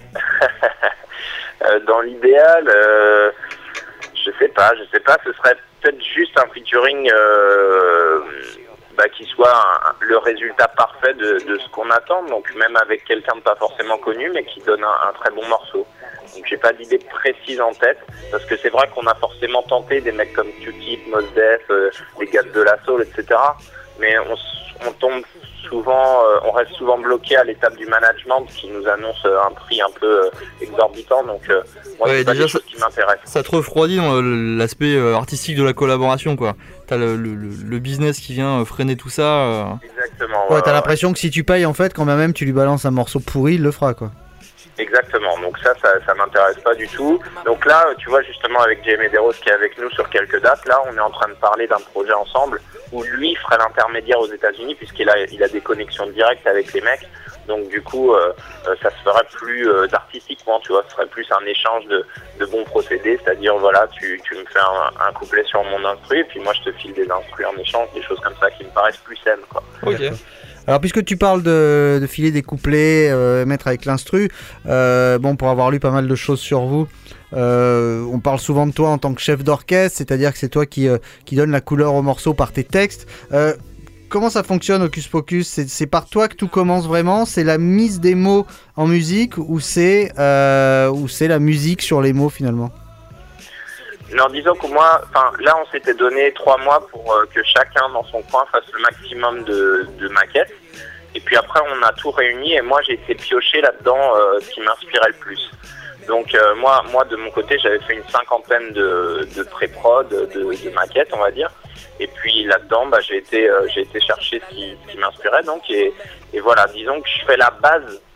euh, dans l'idéal, euh, je sais pas, je sais pas. Ce serait peut-être juste un featuring euh, bah, qui soit un, le résultat parfait de, de ce qu'on attend. Donc même avec quelqu'un de pas forcément connu, mais qui donne un, un très bon morceau. Donc j'ai pas d'idée précise en tête, parce que c'est vrai qu'on a forcément tenté des mecs comme Q-Tip, Mos Def, euh, les gars de la Soul, et cetera. Mais on, on tombe souvent, euh, on reste souvent bloqué à l'étape du management qui nous annonce euh, un prix un peu euh, exorbitant. Donc euh, moi ouais, c'est pas déjà, des choses qui m'intéressent. Ça te refroidit dans l'aspect euh, artistique de la collaboration, quoi. T'as le, le, le business qui vient freiner tout ça. Euh... Exactement. Ouais, ouais, t'as ouais, l'impression que si tu payes, en fait, quand même tu lui balances un morceau pourri, il le fera, quoi. Exactement, donc ça, ça, ça m'intéresse pas du tout. Donc là, tu vois, justement, avec J Medeiros qui est avec nous sur quelques dates, là, on est en train de parler d'un projet ensemble où lui ferait l'intermédiaire aux États-Unis puisqu'il a, il a des connexions directes avec les mecs. Donc du coup, euh, ça se ferait plus euh, d'artistiquement, tu vois, ce serait plus un échange de, de bons procédés, c'est-à-dire, voilà, tu, tu me fais un, un couplet sur mon instru et puis moi, je te file des instrus en échange, des choses comme ça qui me paraissent plus saines, quoi. Ok. Alors puisque tu parles de, de filer des couplets, euh, mettre avec l'instru, euh, bon pour avoir lu pas mal de choses sur vous, euh, on parle souvent de toi en tant que chef d'orchestre, c'est-à-dire que c'est toi qui, euh, qui donne la couleur au morceau par tes textes. Euh, comment ça fonctionne Hocus Pocus ? c'est, c'est par toi que tout commence vraiment ? C'est la mise des mots en musique ou c'est, euh, ou c'est la musique sur les mots finalement ? Non, disons que moi, enfin, là, on s'était donné trois mois pour euh, que chacun dans son coin fasse le maximum de, de maquettes. Et puis après, on a tout réuni et moi, j'ai été pioché là-dedans euh, ce qui m'inspirait le plus. Donc euh, moi, moi, de mon côté, j'avais fait une cinquantaine de, de pré-prod, de, de maquettes, on va dire. Et puis là-dedans, bah, j'ai été, euh, j'ai été chercher ce qui, ce qui m'inspirait. Donc et, et voilà, disons que je fais la base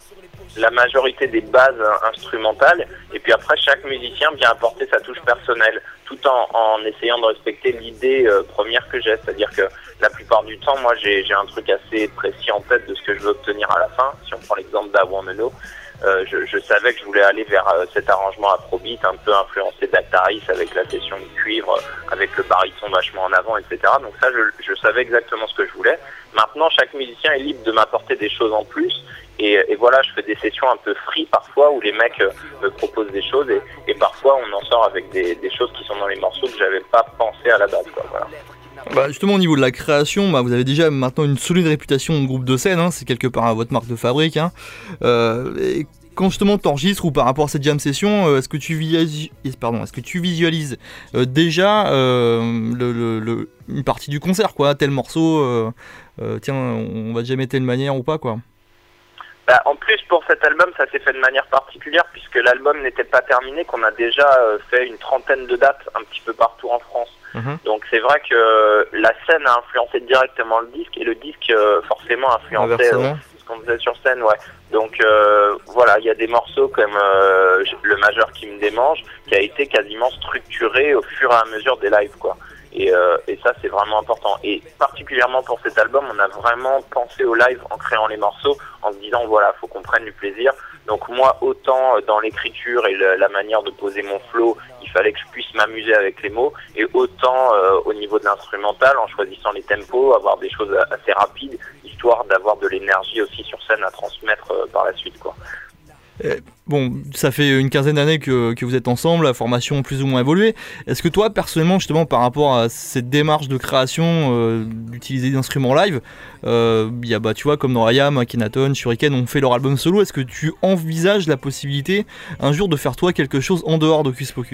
la majorité des bases instrumentales, et puis après chaque musicien vient apporter sa touche personnelle, tout en, en essayant de respecter l'idée euh, première que j'ai, c'est-à-dire que la plupart du temps, moi j'ai, j'ai un truc assez précis en tête de ce que je veux obtenir à la fin. Si on prend l'exemple d'I Wanna Know, euh, je, je savais que je voulais aller vers euh, cet arrangement afrobeat, un peu influencé d'Actaris avec la session de cuivre, avec le baryton vachement en avant, et cetera. Donc ça, je, je savais exactement ce que je voulais. Maintenant, chaque musicien est libre de m'apporter des choses en plus. Et, et voilà, je fais des sessions un peu free parfois où les mecs euh, me proposent des choses et, et parfois on en sort avec des, des choses qui sont dans les morceaux que j'avais pas pensé à la base, quoi, voilà. Bah justement au niveau de la création, bah vous avez déjà maintenant une solide réputation de groupe de scène, hein, c'est quelque part votre marque de fabrique. Hein. Euh, et quand justement tu enregistres ou par rapport à cette jam session, euh, est-ce que tu visualises, pardon, est-ce que tu visualises euh, déjà euh, le, le, le, une partie du concert, quoi, tel morceau, euh, euh, tiens, on va jamais telle manière ou pas, quoi. Bah, en plus, pour cet album, ça s'est fait de manière particulière puisque l'album n'était pas terminé, qu'on a déjà euh, fait une trentaine de dates un petit peu partout en France. Mmh. Donc c'est vrai que euh, la scène a influencé directement le disque et le disque euh, forcément influençait euh, ce qu'on faisait sur scène, ouais. Donc euh, voilà, il y a des morceaux comme euh, le majeur qui me démange, qui a été quasiment structuré au fur et à mesure des lives, quoi. Et, euh, et ça c'est vraiment important, et particulièrement pour cet album on a vraiment pensé au live en créant les morceaux en se disant voilà, faut qu'on prenne du plaisir. Donc moi, autant dans l'écriture et le, la manière de poser mon flow, il fallait que je puisse m'amuser avec les mots, et autant euh, au niveau de l'instrumental, en choisissant les tempos, avoir des choses assez rapides, histoire d'avoir de l'énergie aussi sur scène à transmettre euh, par la suite, quoi. Bon, ça fait une quinzaine d'années que, que vous êtes ensemble, la formation plus ou moins évoluée. Est-ce que toi, personnellement, justement, par rapport à cette démarche de création, euh, d'utiliser des instruments live, euh, y a, bah, tu vois, comme dans I A M, Akhenaton, Shuriken ont fait leur album solo, est-ce que tu envisages la possibilité un jour de faire toi quelque chose en dehors d'Hocus Pocus ?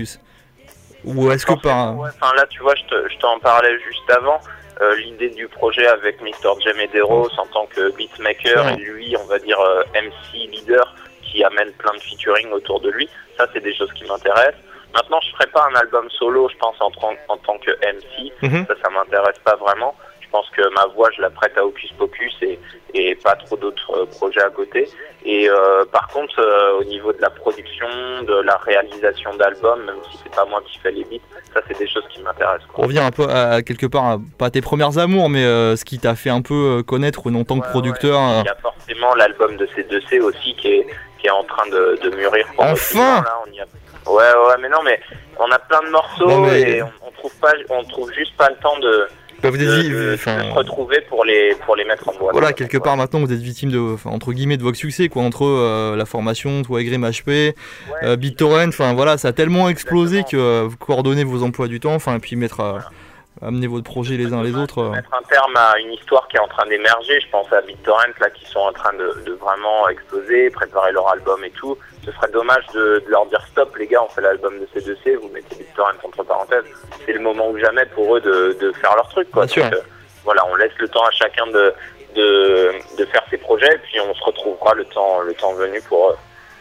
Ou est-ce que par... Ouais, enfin là, tu vois, je, te, je t'en parlais juste avant. Euh, l'idée du projet avec mister J. Medeiros en tant que beatmaker, ouais. Et lui, on va dire euh, M C leader, qui amène plein de featuring autour de lui. Ça, c'est des choses qui m'intéressent. Maintenant, je ferai pas un album solo, je pense, en, en tant que M C. Mm-hmm. Ça, ça m'intéresse pas vraiment. Je pense que ma voix, je la prête à Hocus Pocus et, et pas trop d'autres euh, projets à côté. Et euh, par contre, euh, au niveau de la production, de la réalisation d'albums, même si c'est pas moi qui fais les beats, ça, c'est des choses qui m'intéressent, quoi. On revient un peu à, à quelque part, à, pas à tes premières amours, mais euh, ce qui t'a fait un peu connaître en tant ouais, que producteur. Ouais. Il y a forcément l'album de C deux C aussi qui est qui est en train de, de mûrir. Pour enfin là, on y a... Ouais, ouais, mais non, mais on a plein de morceaux non, mais... et on, on trouve pas, on trouve juste pas le temps de, bah, vous de, êtes, de, enfin... de se retrouver pour les pour les mettre en boîte. Voilà, quelque part ouais. Maintenant vous êtes victime de, enfin, entre guillemets, de votre succès, quoi, entre euh, la formation, toi et Grim H P, ouais, euh, BitTorrent, enfin voilà, ça a tellement explosé exactement. Que euh, vous coordonnez vos emplois du temps, enfin, et puis mettre à. Voilà. Amener votre projet les uns les autres. Euh... Mettre un terme à une histoire qui est en train d'émerger. Je pense à BitTorrent là qui sont en train de, de vraiment exploser, préparer leur album et tout. Ce serait dommage de, de leur dire stop les gars, on fait l'album de C deux C, vous mettez BitTorrent entre parenthèses. C'est le moment ou jamais pour eux de, de faire leur truc, quoi. Bien Donc, sûr. Euh, voilà, on laisse le temps à chacun de, de, de faire ses projets et puis on se retrouvera le temps le temps venu pour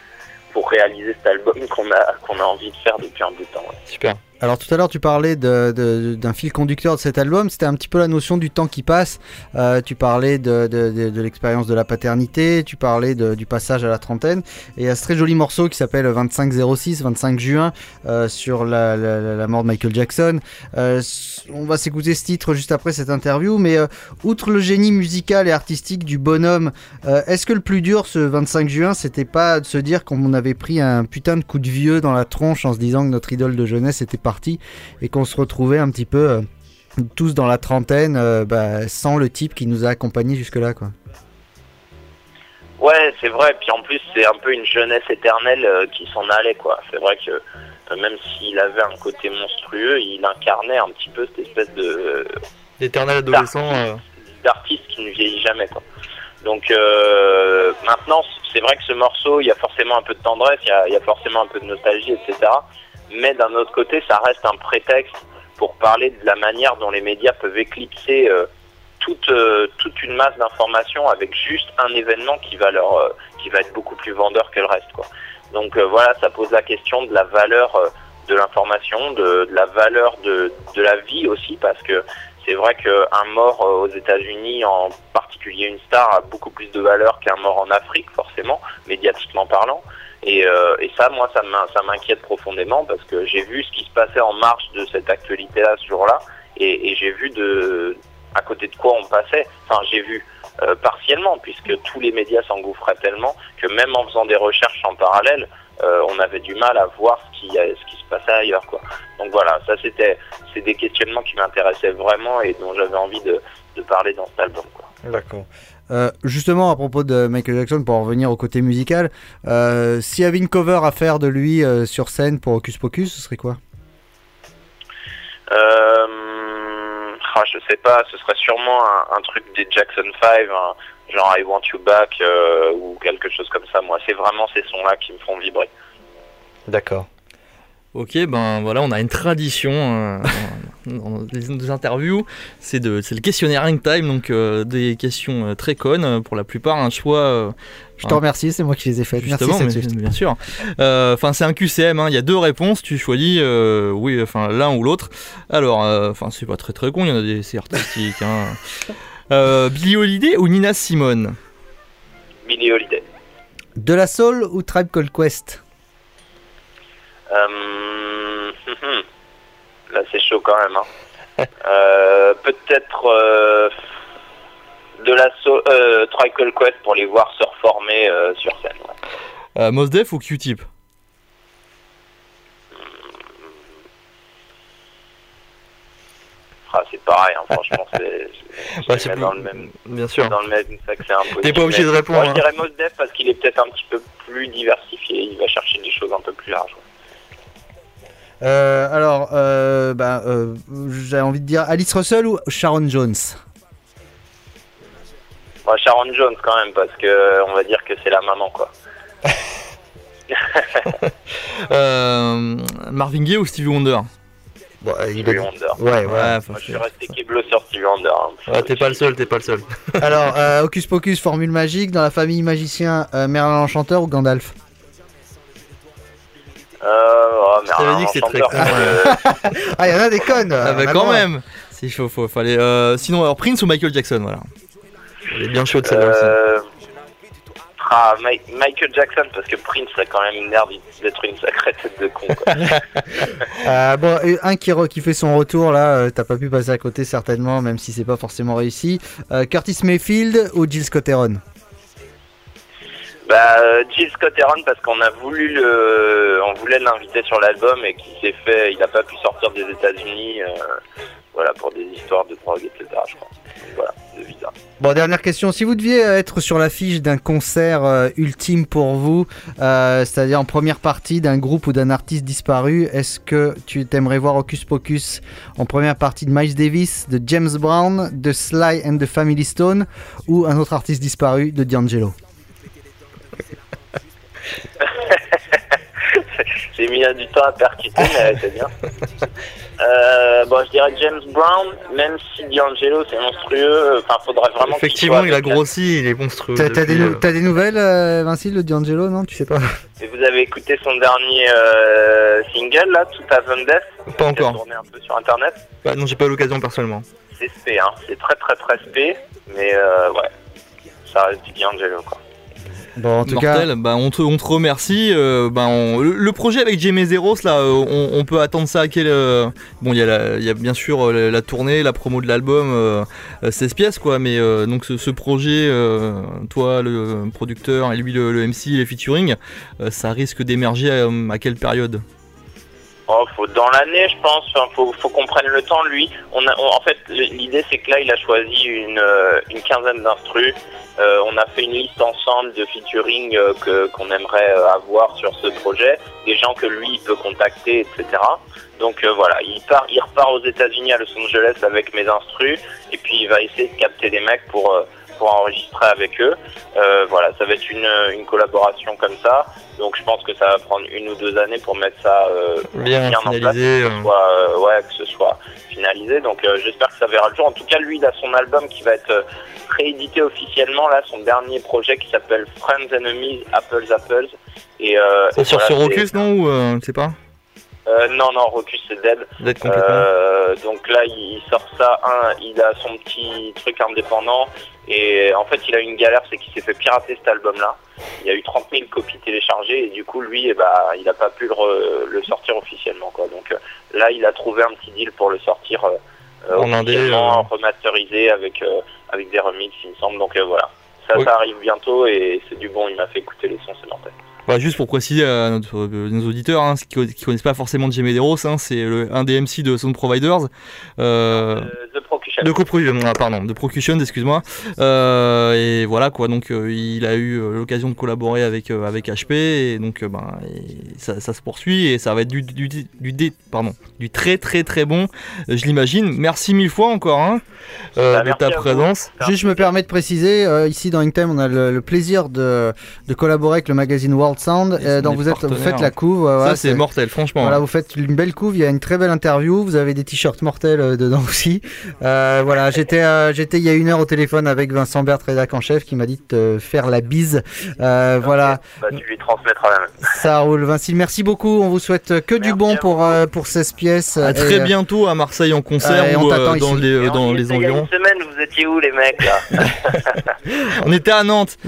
pour réaliser cet album qu'on a qu'on a envie de faire depuis un bout de temps. Ouais. Super. Alors tout à l'heure tu parlais de, de, d'un fil conducteur de cet album, c'était un petit peu la notion du temps qui passe, euh, tu parlais de, de, de, de l'expérience de la paternité, tu parlais de, du passage à la trentaine, et il y a ce très joli morceau qui s'appelle vingt-cinq zéro six, vingt-cinq juin, euh, sur la, la, la mort de Michael Jackson. Euh, on va s'écouter ce titre juste après cette interview, mais euh, outre le génie musical et artistique du bonhomme, euh, est-ce que le plus dur ce vingt-cinq juin, c'était pas de se dire qu'on avait pris un putain de coup de vieux dans la tronche en se disant que notre idole de jeunesse était parti et qu'on se retrouvait un petit peu euh, tous dans la trentaine euh, bah, sans le type qui nous a accompagnés jusque là, quoi. Ouais, c'est vrai, puis en plus c'est un peu une jeunesse éternelle euh, qui s'en allait, quoi. C'est vrai que euh, même s'il avait un côté monstrueux, il incarnait un petit peu cette espèce de euh, d'éternel adolescent d'artiste, euh... d'artiste qui ne vieillit jamais, quoi. Donc euh, maintenant c'est vrai que ce morceau, il y a forcément un peu de tendresse, il y a, il y a forcément un peu de nostalgie, et cetera. Mais d'un autre côté, ça reste un prétexte pour parler de la manière dont les médias peuvent éclipser euh, toute euh, toute une masse d'informations avec juste un événement qui va leur euh, qui va être beaucoup plus vendeur que le reste, quoi. Donc euh, voilà, ça pose la question de la valeur euh, de l'information, de, de la valeur de de la vie aussi, parce que c'est vrai qu'un mort euh, aux États-Unis, en particulier une star, a beaucoup plus de valeur qu'un mort en Afrique, forcément, médiatiquement parlant. Et, euh, et ça, moi, ça m'in- ça m'inquiète profondément parce que j'ai vu ce qui se passait en marge de cette actualité-là ce jour-là, et, et j'ai vu de à côté de quoi on passait. Enfin, j'ai vu euh, partiellement, puisque tous les médias s'engouffraient tellement que même en faisant des recherches en parallèle, euh, on avait du mal à voir ce qui, ce qui se passait ailleurs, quoi. Donc voilà, ça c'était, c'est des questionnements qui m'intéressaient vraiment et dont j'avais envie de, de parler dans cet album, quoi. D'accord. Euh, justement, à propos de Michael Jackson, pour en revenir au côté musical, euh, s'il y avait une cover à faire de lui euh, sur scène pour Hocus Pocus, ce serait quoi ? Euh, ah, je sais pas, ce serait sûrement un, un truc des Jackson five, hein, genre I Want You Back euh, ou quelque chose comme ça. Moi, c'est vraiment ces sons-là qui me font vibrer. D'accord. Ok, ben voilà, on a une tradition euh, dans les, les interviews, c'est, de, c'est le questionnaire Ring Time, donc euh, des questions euh, très connes, pour la plupart un choix... Euh, Je te remercie, c'est moi qui les ai faites. Justement, Merci, mais, bien sûr. Enfin, euh, c'est un Q C M, hein, il y a deux réponses, tu choisis euh, oui, enfin l'un ou l'autre. Alors, enfin, euh, c'est pas très très con, il y en a des, c'est artistique. Hein. Euh, Billie Holiday ou Nina Simone ? Billie Holiday. De la Soul ou Tribe Called Quest ? Euh, là, c'est chaud quand même. Hein. euh, peut-être euh, de la so- euh, Tribe Called Quest pour les voir se reformer euh, sur scène. Ouais. Euh, Mos Def ou Q-Tip ? Ah, c'est pareil, hein, franchement, c'est, c'est, bah, c'est plus... dans le même, bien sûr. Dans le même sac, c'est impossible. T'es pas obligé de répondre. Moi, hein. je dirais Mos Def parce qu'il est peut-être un petit peu plus diversifié. Il va chercher des choses un peu plus larges. Ouais. Euh, alors, euh, bah, euh, j'ai envie de dire Alice Russell ou Sharon Jones ? Moi, Sharon Jones quand même, parce que on va dire que c'est la maman, quoi. euh, Marvin Gaye ou Stevie Wonder ? Bon, Stevie Wonder. Ouais, ouais. Moi, je suis resté Keblo sur Stevie Wonder. Hein. Ouais, t'es pas le seul, t'es pas le seul. Alors, euh, Hocus Pocus, formule magique, dans la famille magicien, euh, Merlin l'Enchanteur ou Gandalf ? Euh, oh, Je t'avais dit que c'est très con. Euh... ah, il y en a des connes. Ah, bah quand même. C'est chaud, faut, fallait. Euh, sinon, alors Prince ou Michael Jackson, voilà. Elle est bien chaude celle-là euh... aussi. Ah, Ma- Michael Jackson, parce que Prince serait quand même une merde d'être une sacrée tête de con, quoi. euh, bon, un qui, re- qui fait son retour là, euh, t'as pas pu passer à côté certainement, même si c'est pas forcément réussi. Euh, Curtis Mayfield ou Jill Scott-Heron ? Bah, euh, Jill Scott-Heron parce qu'on a voulu le, on voulait l'inviter sur l'album et qu'il s'est fait, il a pas pu sortir des États-Unis, euh, voilà, pour des histoires de drogue, et cetera. Je crois. Donc, voilà, de visa. Bon, dernière question. Si vous deviez être sur l'affiche d'un concert euh, ultime pour vous, euh, c'est-à-dire en première partie d'un groupe ou d'un artiste disparu, est-ce que tu t'aimerais voir Hocus Pocus en première partie de Miles Davis, de James Brown, de Sly and the Family Stone ou un autre artiste disparu de D'Angelo ? J'ai mis du temps à percuter, mais c'est bien. Euh, bon, je dirais James Brown, même si D'Angelo c'est monstrueux, enfin, faudrait vraiment. Effectivement, il a grossi, il est monstrueux. T'as, t'as, des, euh... t'as des nouvelles, euh, Vinci, de D'Angelo, non ? Tu sais pas ? Et vous avez écouté son dernier euh, single, là, Tout à Death ? Pas encore. Tourné un peu sur internet. Bah, non, j'ai pas eu l'occasion personnellement. C'est spé, hein. C'est très très très spé, mais euh, ouais, ça reste du D'Angelo, quoi. Bon, en tout Mortel, cas, bah, on, te, on te remercie. Euh, bah, on, le, le projet avec Jamie Zeros, là, on, on peut attendre ça à quel. Euh, bon, il y, y a bien sûr la, la tournée, la promo de l'album, euh, seize pièces, quoi. Mais euh, donc ce, ce projet, euh, toi, le producteur, et lui, le, le M C, les featuring, euh, ça risque d'émerger à, à quelle période ? Oh, faut dans l'année, je pense. Enfin, faut, faut qu'on prenne le temps. Lui, on a, on, en fait, l'idée c'est que là, il a choisi une, une quinzaine d'instrus. Euh, on a fait une liste ensemble de featuring euh, que qu'on aimerait euh, avoir sur ce projet, des gens que lui il peut contacter, et cetera. Donc euh, voilà, il part, il repart aux États-Unis à Los Angeles avec mes instrus, et puis il va essayer de capter des mecs pour euh, pour enregistrer avec eux. Euh, voilà, ça va être une une collaboration comme ça. Donc je pense que ça va prendre une ou deux années pour mettre ça euh, bien, bien en place, que ce soit, euh, ouais, que ce soit finalisé. Donc euh, j'espère que ça verra le jour. En tout cas, lui, il a son album qui va être euh, réédité officiellement, là, son dernier projet qui s'appelle Friends Enemies Apples Apples. Et, euh, c'est et sur voilà, Syracuse, non, ou euh, je sais pas. Euh, non, non, Rocus c'est Dead. Dead complètement. Euh, donc là, il sort ça. Un, il a son petit truc indépendant. Et en fait, il a eu une galère, c'est qu'il s'est fait pirater cet album-là. Il y a eu trente mille copies téléchargées. Et du coup, lui, eh bah, il n'a pas pu le, re, le sortir officiellement, quoi. Donc euh, là, il a trouvé un petit deal pour le sortir euh, en officiellement, indé, euh... remasterisé avec, euh, avec des remixes, il me semble. Donc euh, voilà. Ça, oui. ça arrive bientôt et c'est du bon. Il m'a fait écouter les sons, c'est mortel. Bah, juste pour préciser à notre, euh, nos auditeurs hein, qui, qui connaissent pas forcément Jay Medeiros, hein, c'est le, un des M C de Sound Providers. Euh, The Procution. De Procution, ah, pardon, de Procution, excuse-moi. Euh, et voilà quoi, donc euh, il a eu euh, l'occasion de collaborer avec euh, avec H P et donc euh, ben et ça, ça se poursuit et ça va être du du, du, du, du pardon, du très très très bon, je l'imagine. Merci mille fois encore hein, euh, bah, de ta présence. Juste, je me permets de préciser, euh, ici dans Hangtime, on a le, le plaisir de, de collaborer avec le magazine World Sound, euh, dont vous êtes, vous faites la couve. Euh, ça voilà, c'est, c'est mortel, franchement. Voilà, hein. vous faites une belle couve. Il y a une très belle interview. Vous avez des t-shirts mortels euh, dedans aussi. Euh, voilà, j'étais, euh, j'étais il y a une heure au téléphone avec Vincent Berthe, rédac en chef, qui m'a dit de te faire la bise. Euh, okay. Voilà. Bah, tu lui transmettras la même. Ça roule, Vinci. Merci beaucoup. On vous souhaite que Merci du bon pour euh, pour seize pièces. À et, très bientôt à Marseille en concert euh, ou euh, dans les euh, dans les environs. Il y a une semaine, vous étiez où les mecs là? On était à Nantes.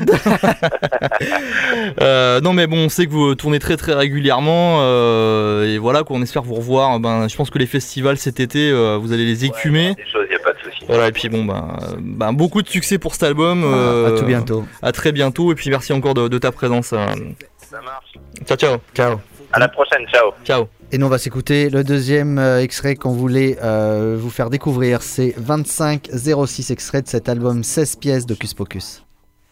euh, non mais bon, on sait que vous tournez très très régulièrement euh, et voilà qu'on espère vous revoir. Ben, je pense que les festivals cet été, euh, vous allez les écumer. Ouais, des choses, y a pas de souci. Voilà et puis bon ben, ben beaucoup de succès pour cet album. Euh, à tout bientôt. À très bientôt et puis merci encore de, de ta présence. Euh. Ça marche. Ciao ciao. Ciao. À la prochaine. Ciao. Ciao. Et nous on va s'écouter le deuxième euh, extrait qu'on voulait euh, vous faire découvrir. C'est vingt-cinq zéro six, extrait de cet album seize pièces d'Hocus Pocus.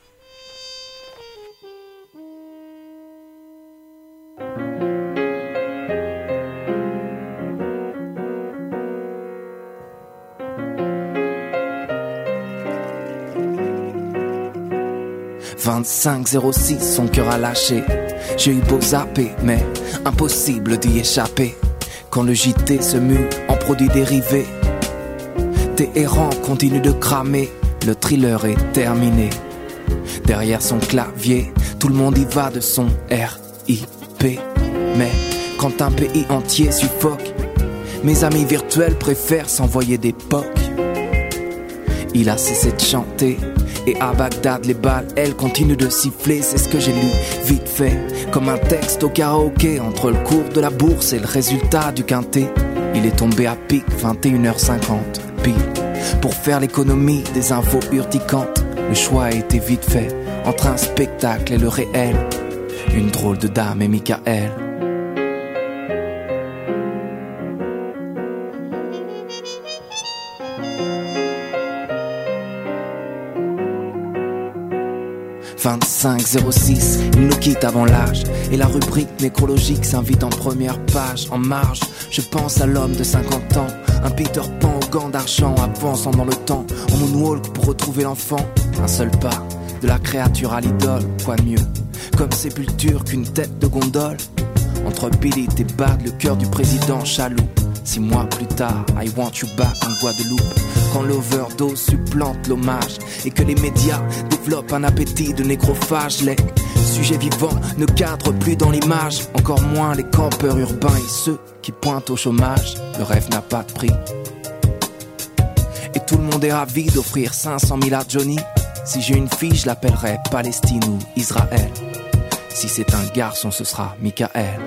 vingt-cinq zéro six, son cœur a lâché. J'ai eu beau zapper, mais impossible d'y échapper. Quand le J T se mue en produits dérivés, Téhéran continue de cramer. Le thriller est terminé. Derrière son clavier, tout le monde y va de son R I P. Mais quand un pays entier suffoque, mes amis virtuels préfèrent s'envoyer des pocs. Il a cessé de chanter. Et à Bagdad, les balles, elles continuent de siffler. C'est ce que j'ai lu, vite fait, comme un texte au karaoké. Entre le cours de la bourse et le résultat du quintet, il est tombé à pic, vingt et une heures cinquante, pile. Pour faire l'économie des infos urticantes, le choix a été vite fait, entre un spectacle et le réel. Une drôle de dame et Michael. vingt-cinq zéro six, il nous quitte avant l'âge. Et la rubrique nécrologique s'invite en première page. En marge, je pense à l'homme de cinquante ans, un Peter Pan aux gants d'argent, avançant dans le temps, en moonwalk pour retrouver l'enfant. Un seul pas, de la créature à l'idole, quoi de mieux, comme sépulture qu'une tête de gondole. Entre Billy et Bad, le cœur du président Chalou. Six mois plus tard, I want you back en Guadeloupe. Quand l'overdose supplante l'hommage et que les médias développent un appétit de nécrophage, les sujets vivants ne cadrent plus dans l'image, encore moins les campeurs urbains et ceux qui pointent au chômage. Le rêve n'a pas de prix. Et tout le monde est ravi d'offrir cinq cent mille à Johnny. Si j'ai une fille, je l'appellerai Palestine ou Israël. Si c'est un garçon, ce sera Michael.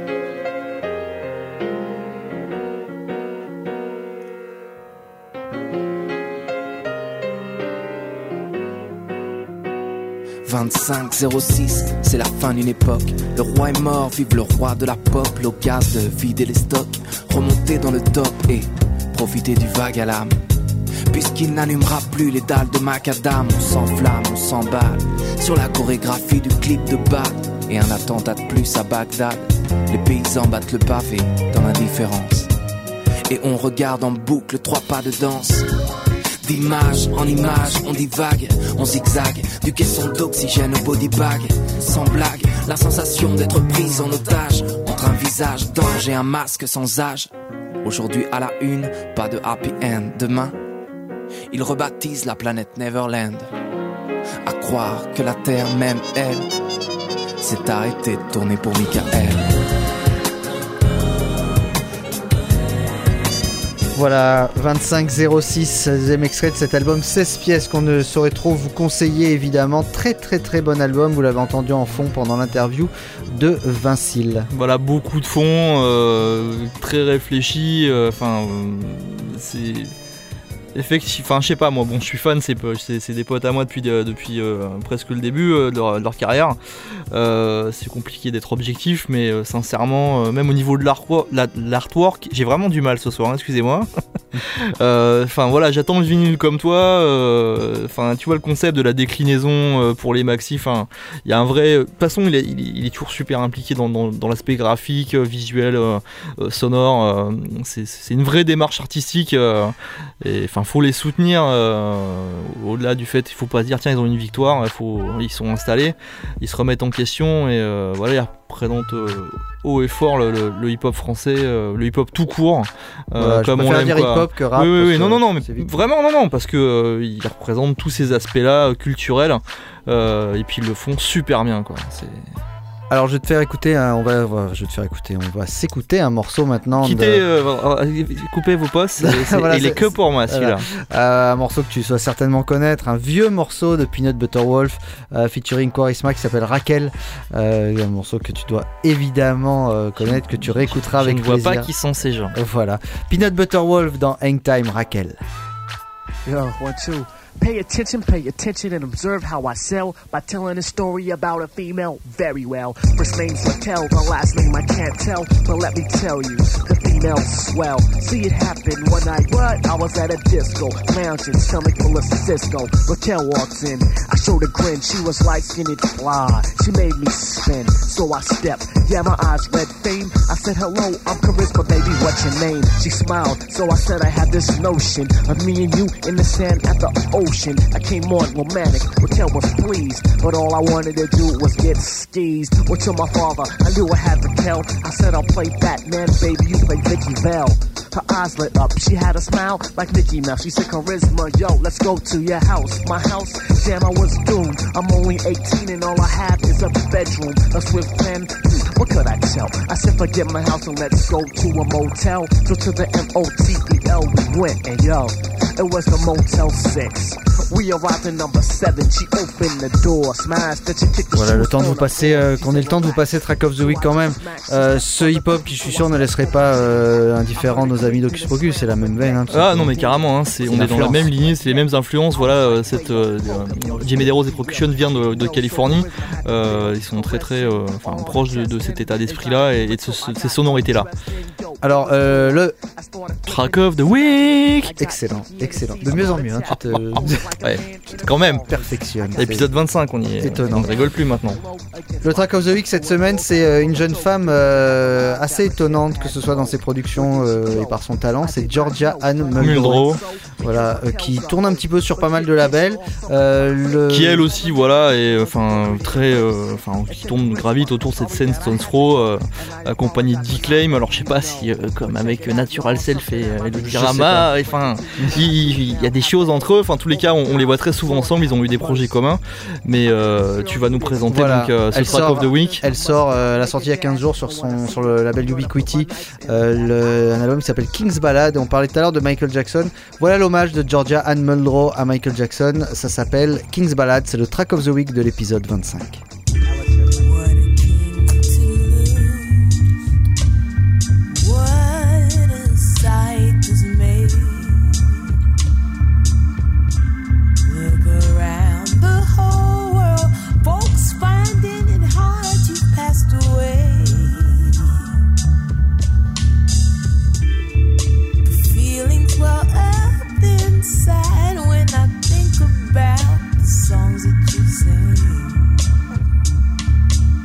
vingt-cinq zéro six, c'est la fin d'une époque. Le roi est mort, vive le roi de la pop. L'occasion de vider les stocks, remonter dans le top et profiter du vague à l'âme. Puisqu'il n'allumera plus les dalles de macadam, on s'enflamme, on s'emballe sur la chorégraphie du clip de Bad. Et un attentat de plus à Bagdad. Les paysans battent le pavé dans l'indifférence. Et on regarde en boucle trois pas de danse. D'image en image, on divague, on zigzague, du caisson d'oxygène au body bag. Sans blague, la sensation d'être prise en otage, entre un visage d'ange et un masque sans âge. Aujourd'hui à la une, pas de happy end. Demain, ils rebaptisent la planète Neverland. À croire que la Terre, même elle, s'est arrêtée de tourner pour Michael. Voilà, vingt-cinq zéro six, seizième extrait de cet album seize pièces qu'on ne saurait trop vous conseiller évidemment. Très très très bon album, vous l'avez entendu en fond pendant l'interview de Vincile. Voilà, beaucoup de fond, euh, très réfléchi, enfin euh, c'est... Effectivement, enfin je sais pas moi, bon je suis fan, c'est, c'est, c'est des potes à moi depuis, depuis euh, presque le début euh, de, leur, de leur carrière. Euh, c'est compliqué d'être objectif, mais euh, sincèrement, euh, même au niveau de l'artwork, la, l'artwork, j'ai vraiment du mal ce soir, hein, excusez-moi. Enfin euh, voilà, j'attends le vinyle comme toi. Enfin, euh, tu vois le concept de la déclinaison euh, pour les maxi. Enfin, il y a un vrai. De toute façon, il est, il est toujours super impliqué dans, dans, dans l'aspect graphique, visuel, euh, sonore. Euh, c'est, c'est une vraie démarche artistique. Euh, et enfin, faut les soutenir. Euh, au-delà du fait, il faut pas se dire tiens, ils ont une victoire. Il faut, ils sont installés, ils se remettent en question et euh, voilà, ils représentent euh, haut et fort le, le, le hip-hop français, euh, le hip-hop tout court, euh, voilà, comme je on l'aime dire quoi. Hip-hop que rap. Oui, oui, oui, non, non, non, mais vite. Vraiment, non, non, parce que euh, ils représentent tous ces aspects-là euh, culturels, euh, et puis ils le font super bien, quoi. C'est... Alors je vais te faire écouter, un, on va, je vais te faire écouter, on va s'écouter un morceau maintenant. Quittez, de... euh, coupez vos postes, c'est, c'est, voilà, il est que pour moi celui-là. Voilà. Euh, un morceau que tu dois certainement connaître, un vieux morceau de Peanut Butter Wolf euh, featuring Quarisma qui s'appelle Raquel. Euh, un morceau que tu dois évidemment euh, connaître, que tu réécouteras je avec plaisir. Je ne vois plaisir. pas qui sont ces gens. Voilà, Peanut Butter Wolf dans Hang Time, Raquel. Yo, one, two. Pay attention, pay attention, and observe how I sell by telling a story about a female very well. First name's Raquel, the last name I can't tell, but let me tell you, the female's swell. See it happen one night, what? I was at a disco, lounging, stomach full of Cisco. Raquel walks in, I showed a grin, she was light-skinned fly. She made me spin, so I stepped, yeah, my eyes read fame. I said, hello, I'm Charisma, baby, what's your name? She smiled, so I said I had this notion of me and you in the sand at the ocean. I came on romantic, Raquel was pleased, but all I wanted to do was get skeezed. Went to my father, I knew I had to tell. I said I'll play Batman, baby, you play Vicky Bell. Her eyes lit up, she had a smile like Mickey Mouse. She said, Charisma, yo, let's go to your house. My house, damn, I was doomed. I'm only eighteen and all I have is a bedroom. A swift pen, what could I tell? I said, forget my house and let's go to a motel. So to the M O T E L we went, and yo, it was the Motel six. We arrived at number seven. She opened the door, smashed that she kicked the Voilà, le temps de vous passer, euh, qu'on ait le temps de vous passer Track of the Week quand même. Euh, ce hip-hop qui, je suis sûr, ne laisserait pas euh, indifférent nos amis d'Hocus Pocus, c'est la même veine. Hein, ah non mais carrément, hein, c'est, c'est on est dans la même lignée, c'est les mêmes influences. Voilà, euh, cette euh, Jimmy DeRose et Procution vient de, de Californie. Euh, ils sont très très, euh, enfin proches de, de cet état d'esprit-là et, et de ce, ces sonorités-là. Alors euh, le Track of the Week. Excellent, excellent. De mieux en mieux. Hein, tu te... ouais, quand même. Perfectionne. Épisode vingt-cinq, on y est. Étonnant. On ne rigole plus maintenant. Le Track of the Week cette semaine, c'est une jeune femme euh, assez étonnante, que ce soit dans ses productions euh, et par son talent. C'est Georgia Anne Muldrow. Voilà, euh, qui tourne un petit peu sur pas mal de labels. Euh, le... Qui elle aussi, voilà, et enfin très, enfin euh, qui tourne gravite autour de cette scène Stones Throw, euh, accompagnée de D-Claim. Alors je sais pas si, euh, comme avec Natural Self et euh, le Dirama, enfin, il, il, il y a des choses entre eux. Enfin, tous les cas, on, on les voit très souvent ensemble. Ils ont eu des projets communs. Mais euh, tu vas nous présenter voilà. donc euh, ce elle Track sort, of the Week. Elle sort, euh, elle a sorti il y a quinze jours sur son sur le label Ubiquity, euh, le, un album qui s'appelle King's Ballad. On parlait tout à l'heure de Michael Jackson. Voilà l'hommage de Georgia Anne Muldrow à Michael Jackson. Ça s'appelle King's Ballad. C'est le Track of the Week de l'épisode vingt-cinq. Songs that you sing.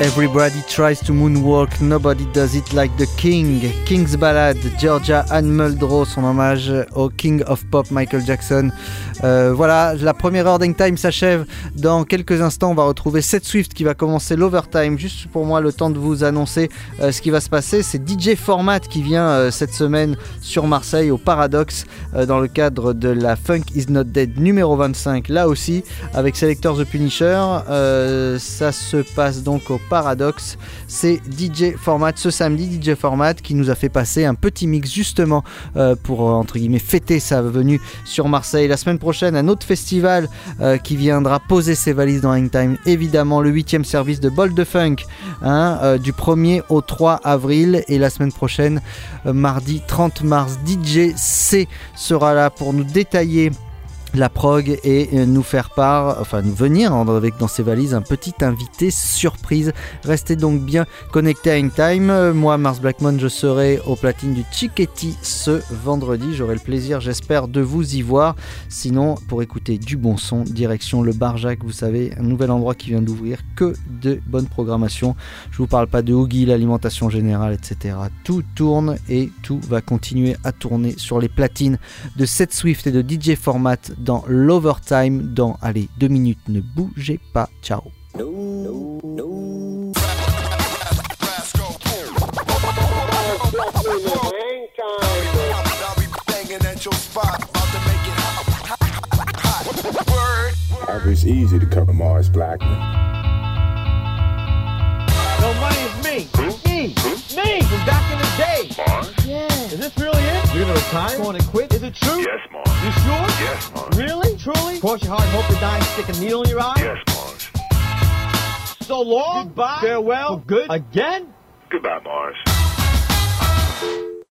Everybody tries to moonwalk, nobody does it like the King. King's Ballad, Georgia Anne Muldrow, son hommage au King of Pop Michael Jackson. Euh, voilà, la première heure d'Hangtime s'achève. Dans quelques instants, on va retrouver Seth Swift qui va commencer l'overtime. Juste pour moi, le temps de vous annoncer euh, ce qui va se passer. C'est D J Format qui vient euh, cette semaine sur Marseille au Paradox euh, dans le cadre de la Funk Is Not Dead numéro vingt-cinq. Là aussi, avec Selector The Punisher. Euh, ça se passe donc au Paradox. C'est D J Format ce samedi. D J Format qui nous a fait passer un petit mix justement euh, pour euh, entre guillemets fêter sa venue sur Marseille. La semaine prochaine, un autre festival euh, qui viendra poser ses valises dans Hangtime. Évidemment, le huitième service de Bol de Funk hein, euh, du premier au trois avril. Et la semaine prochaine, euh, mardi trente mars, D J C sera là pour nous détailler la prog et nous faire part, enfin nous venir avec dans ses valises un petit invité surprise. Restez donc bien connectés à Hangtime. Moi, Mars Blackmon, je serai au platine du Chiquetti ce vendredi. J'aurai le plaisir, j'espère, de vous y voir. Sinon, pour écouter du bon son, direction le Bar Jacques, vous savez, un nouvel endroit qui vient d'ouvrir, que de bonnes programmations. Je vous parle pas de Oogie, l'alimentation générale, et cetera. Tout tourne et tout va continuer à tourner sur les platines de Seth Swift et de D J Format dans l'Overtime dans, allez, deux minutes, ne bougez pas, ciao. No, no, no. It's easy to cover Mars Blackman. No, money is me. Me. Me from back in the day. Mars? Yeah. Is this really it? You're gonna retire? Going to quit? Is it true? Yes, Mars. You sure? Yes, Mars. Really? Truly? Cross your heart and hope to die and stick a needle in your eye? Yes, Mars. So long. Goodbye. Farewell. For good. Again? Goodbye, Mars.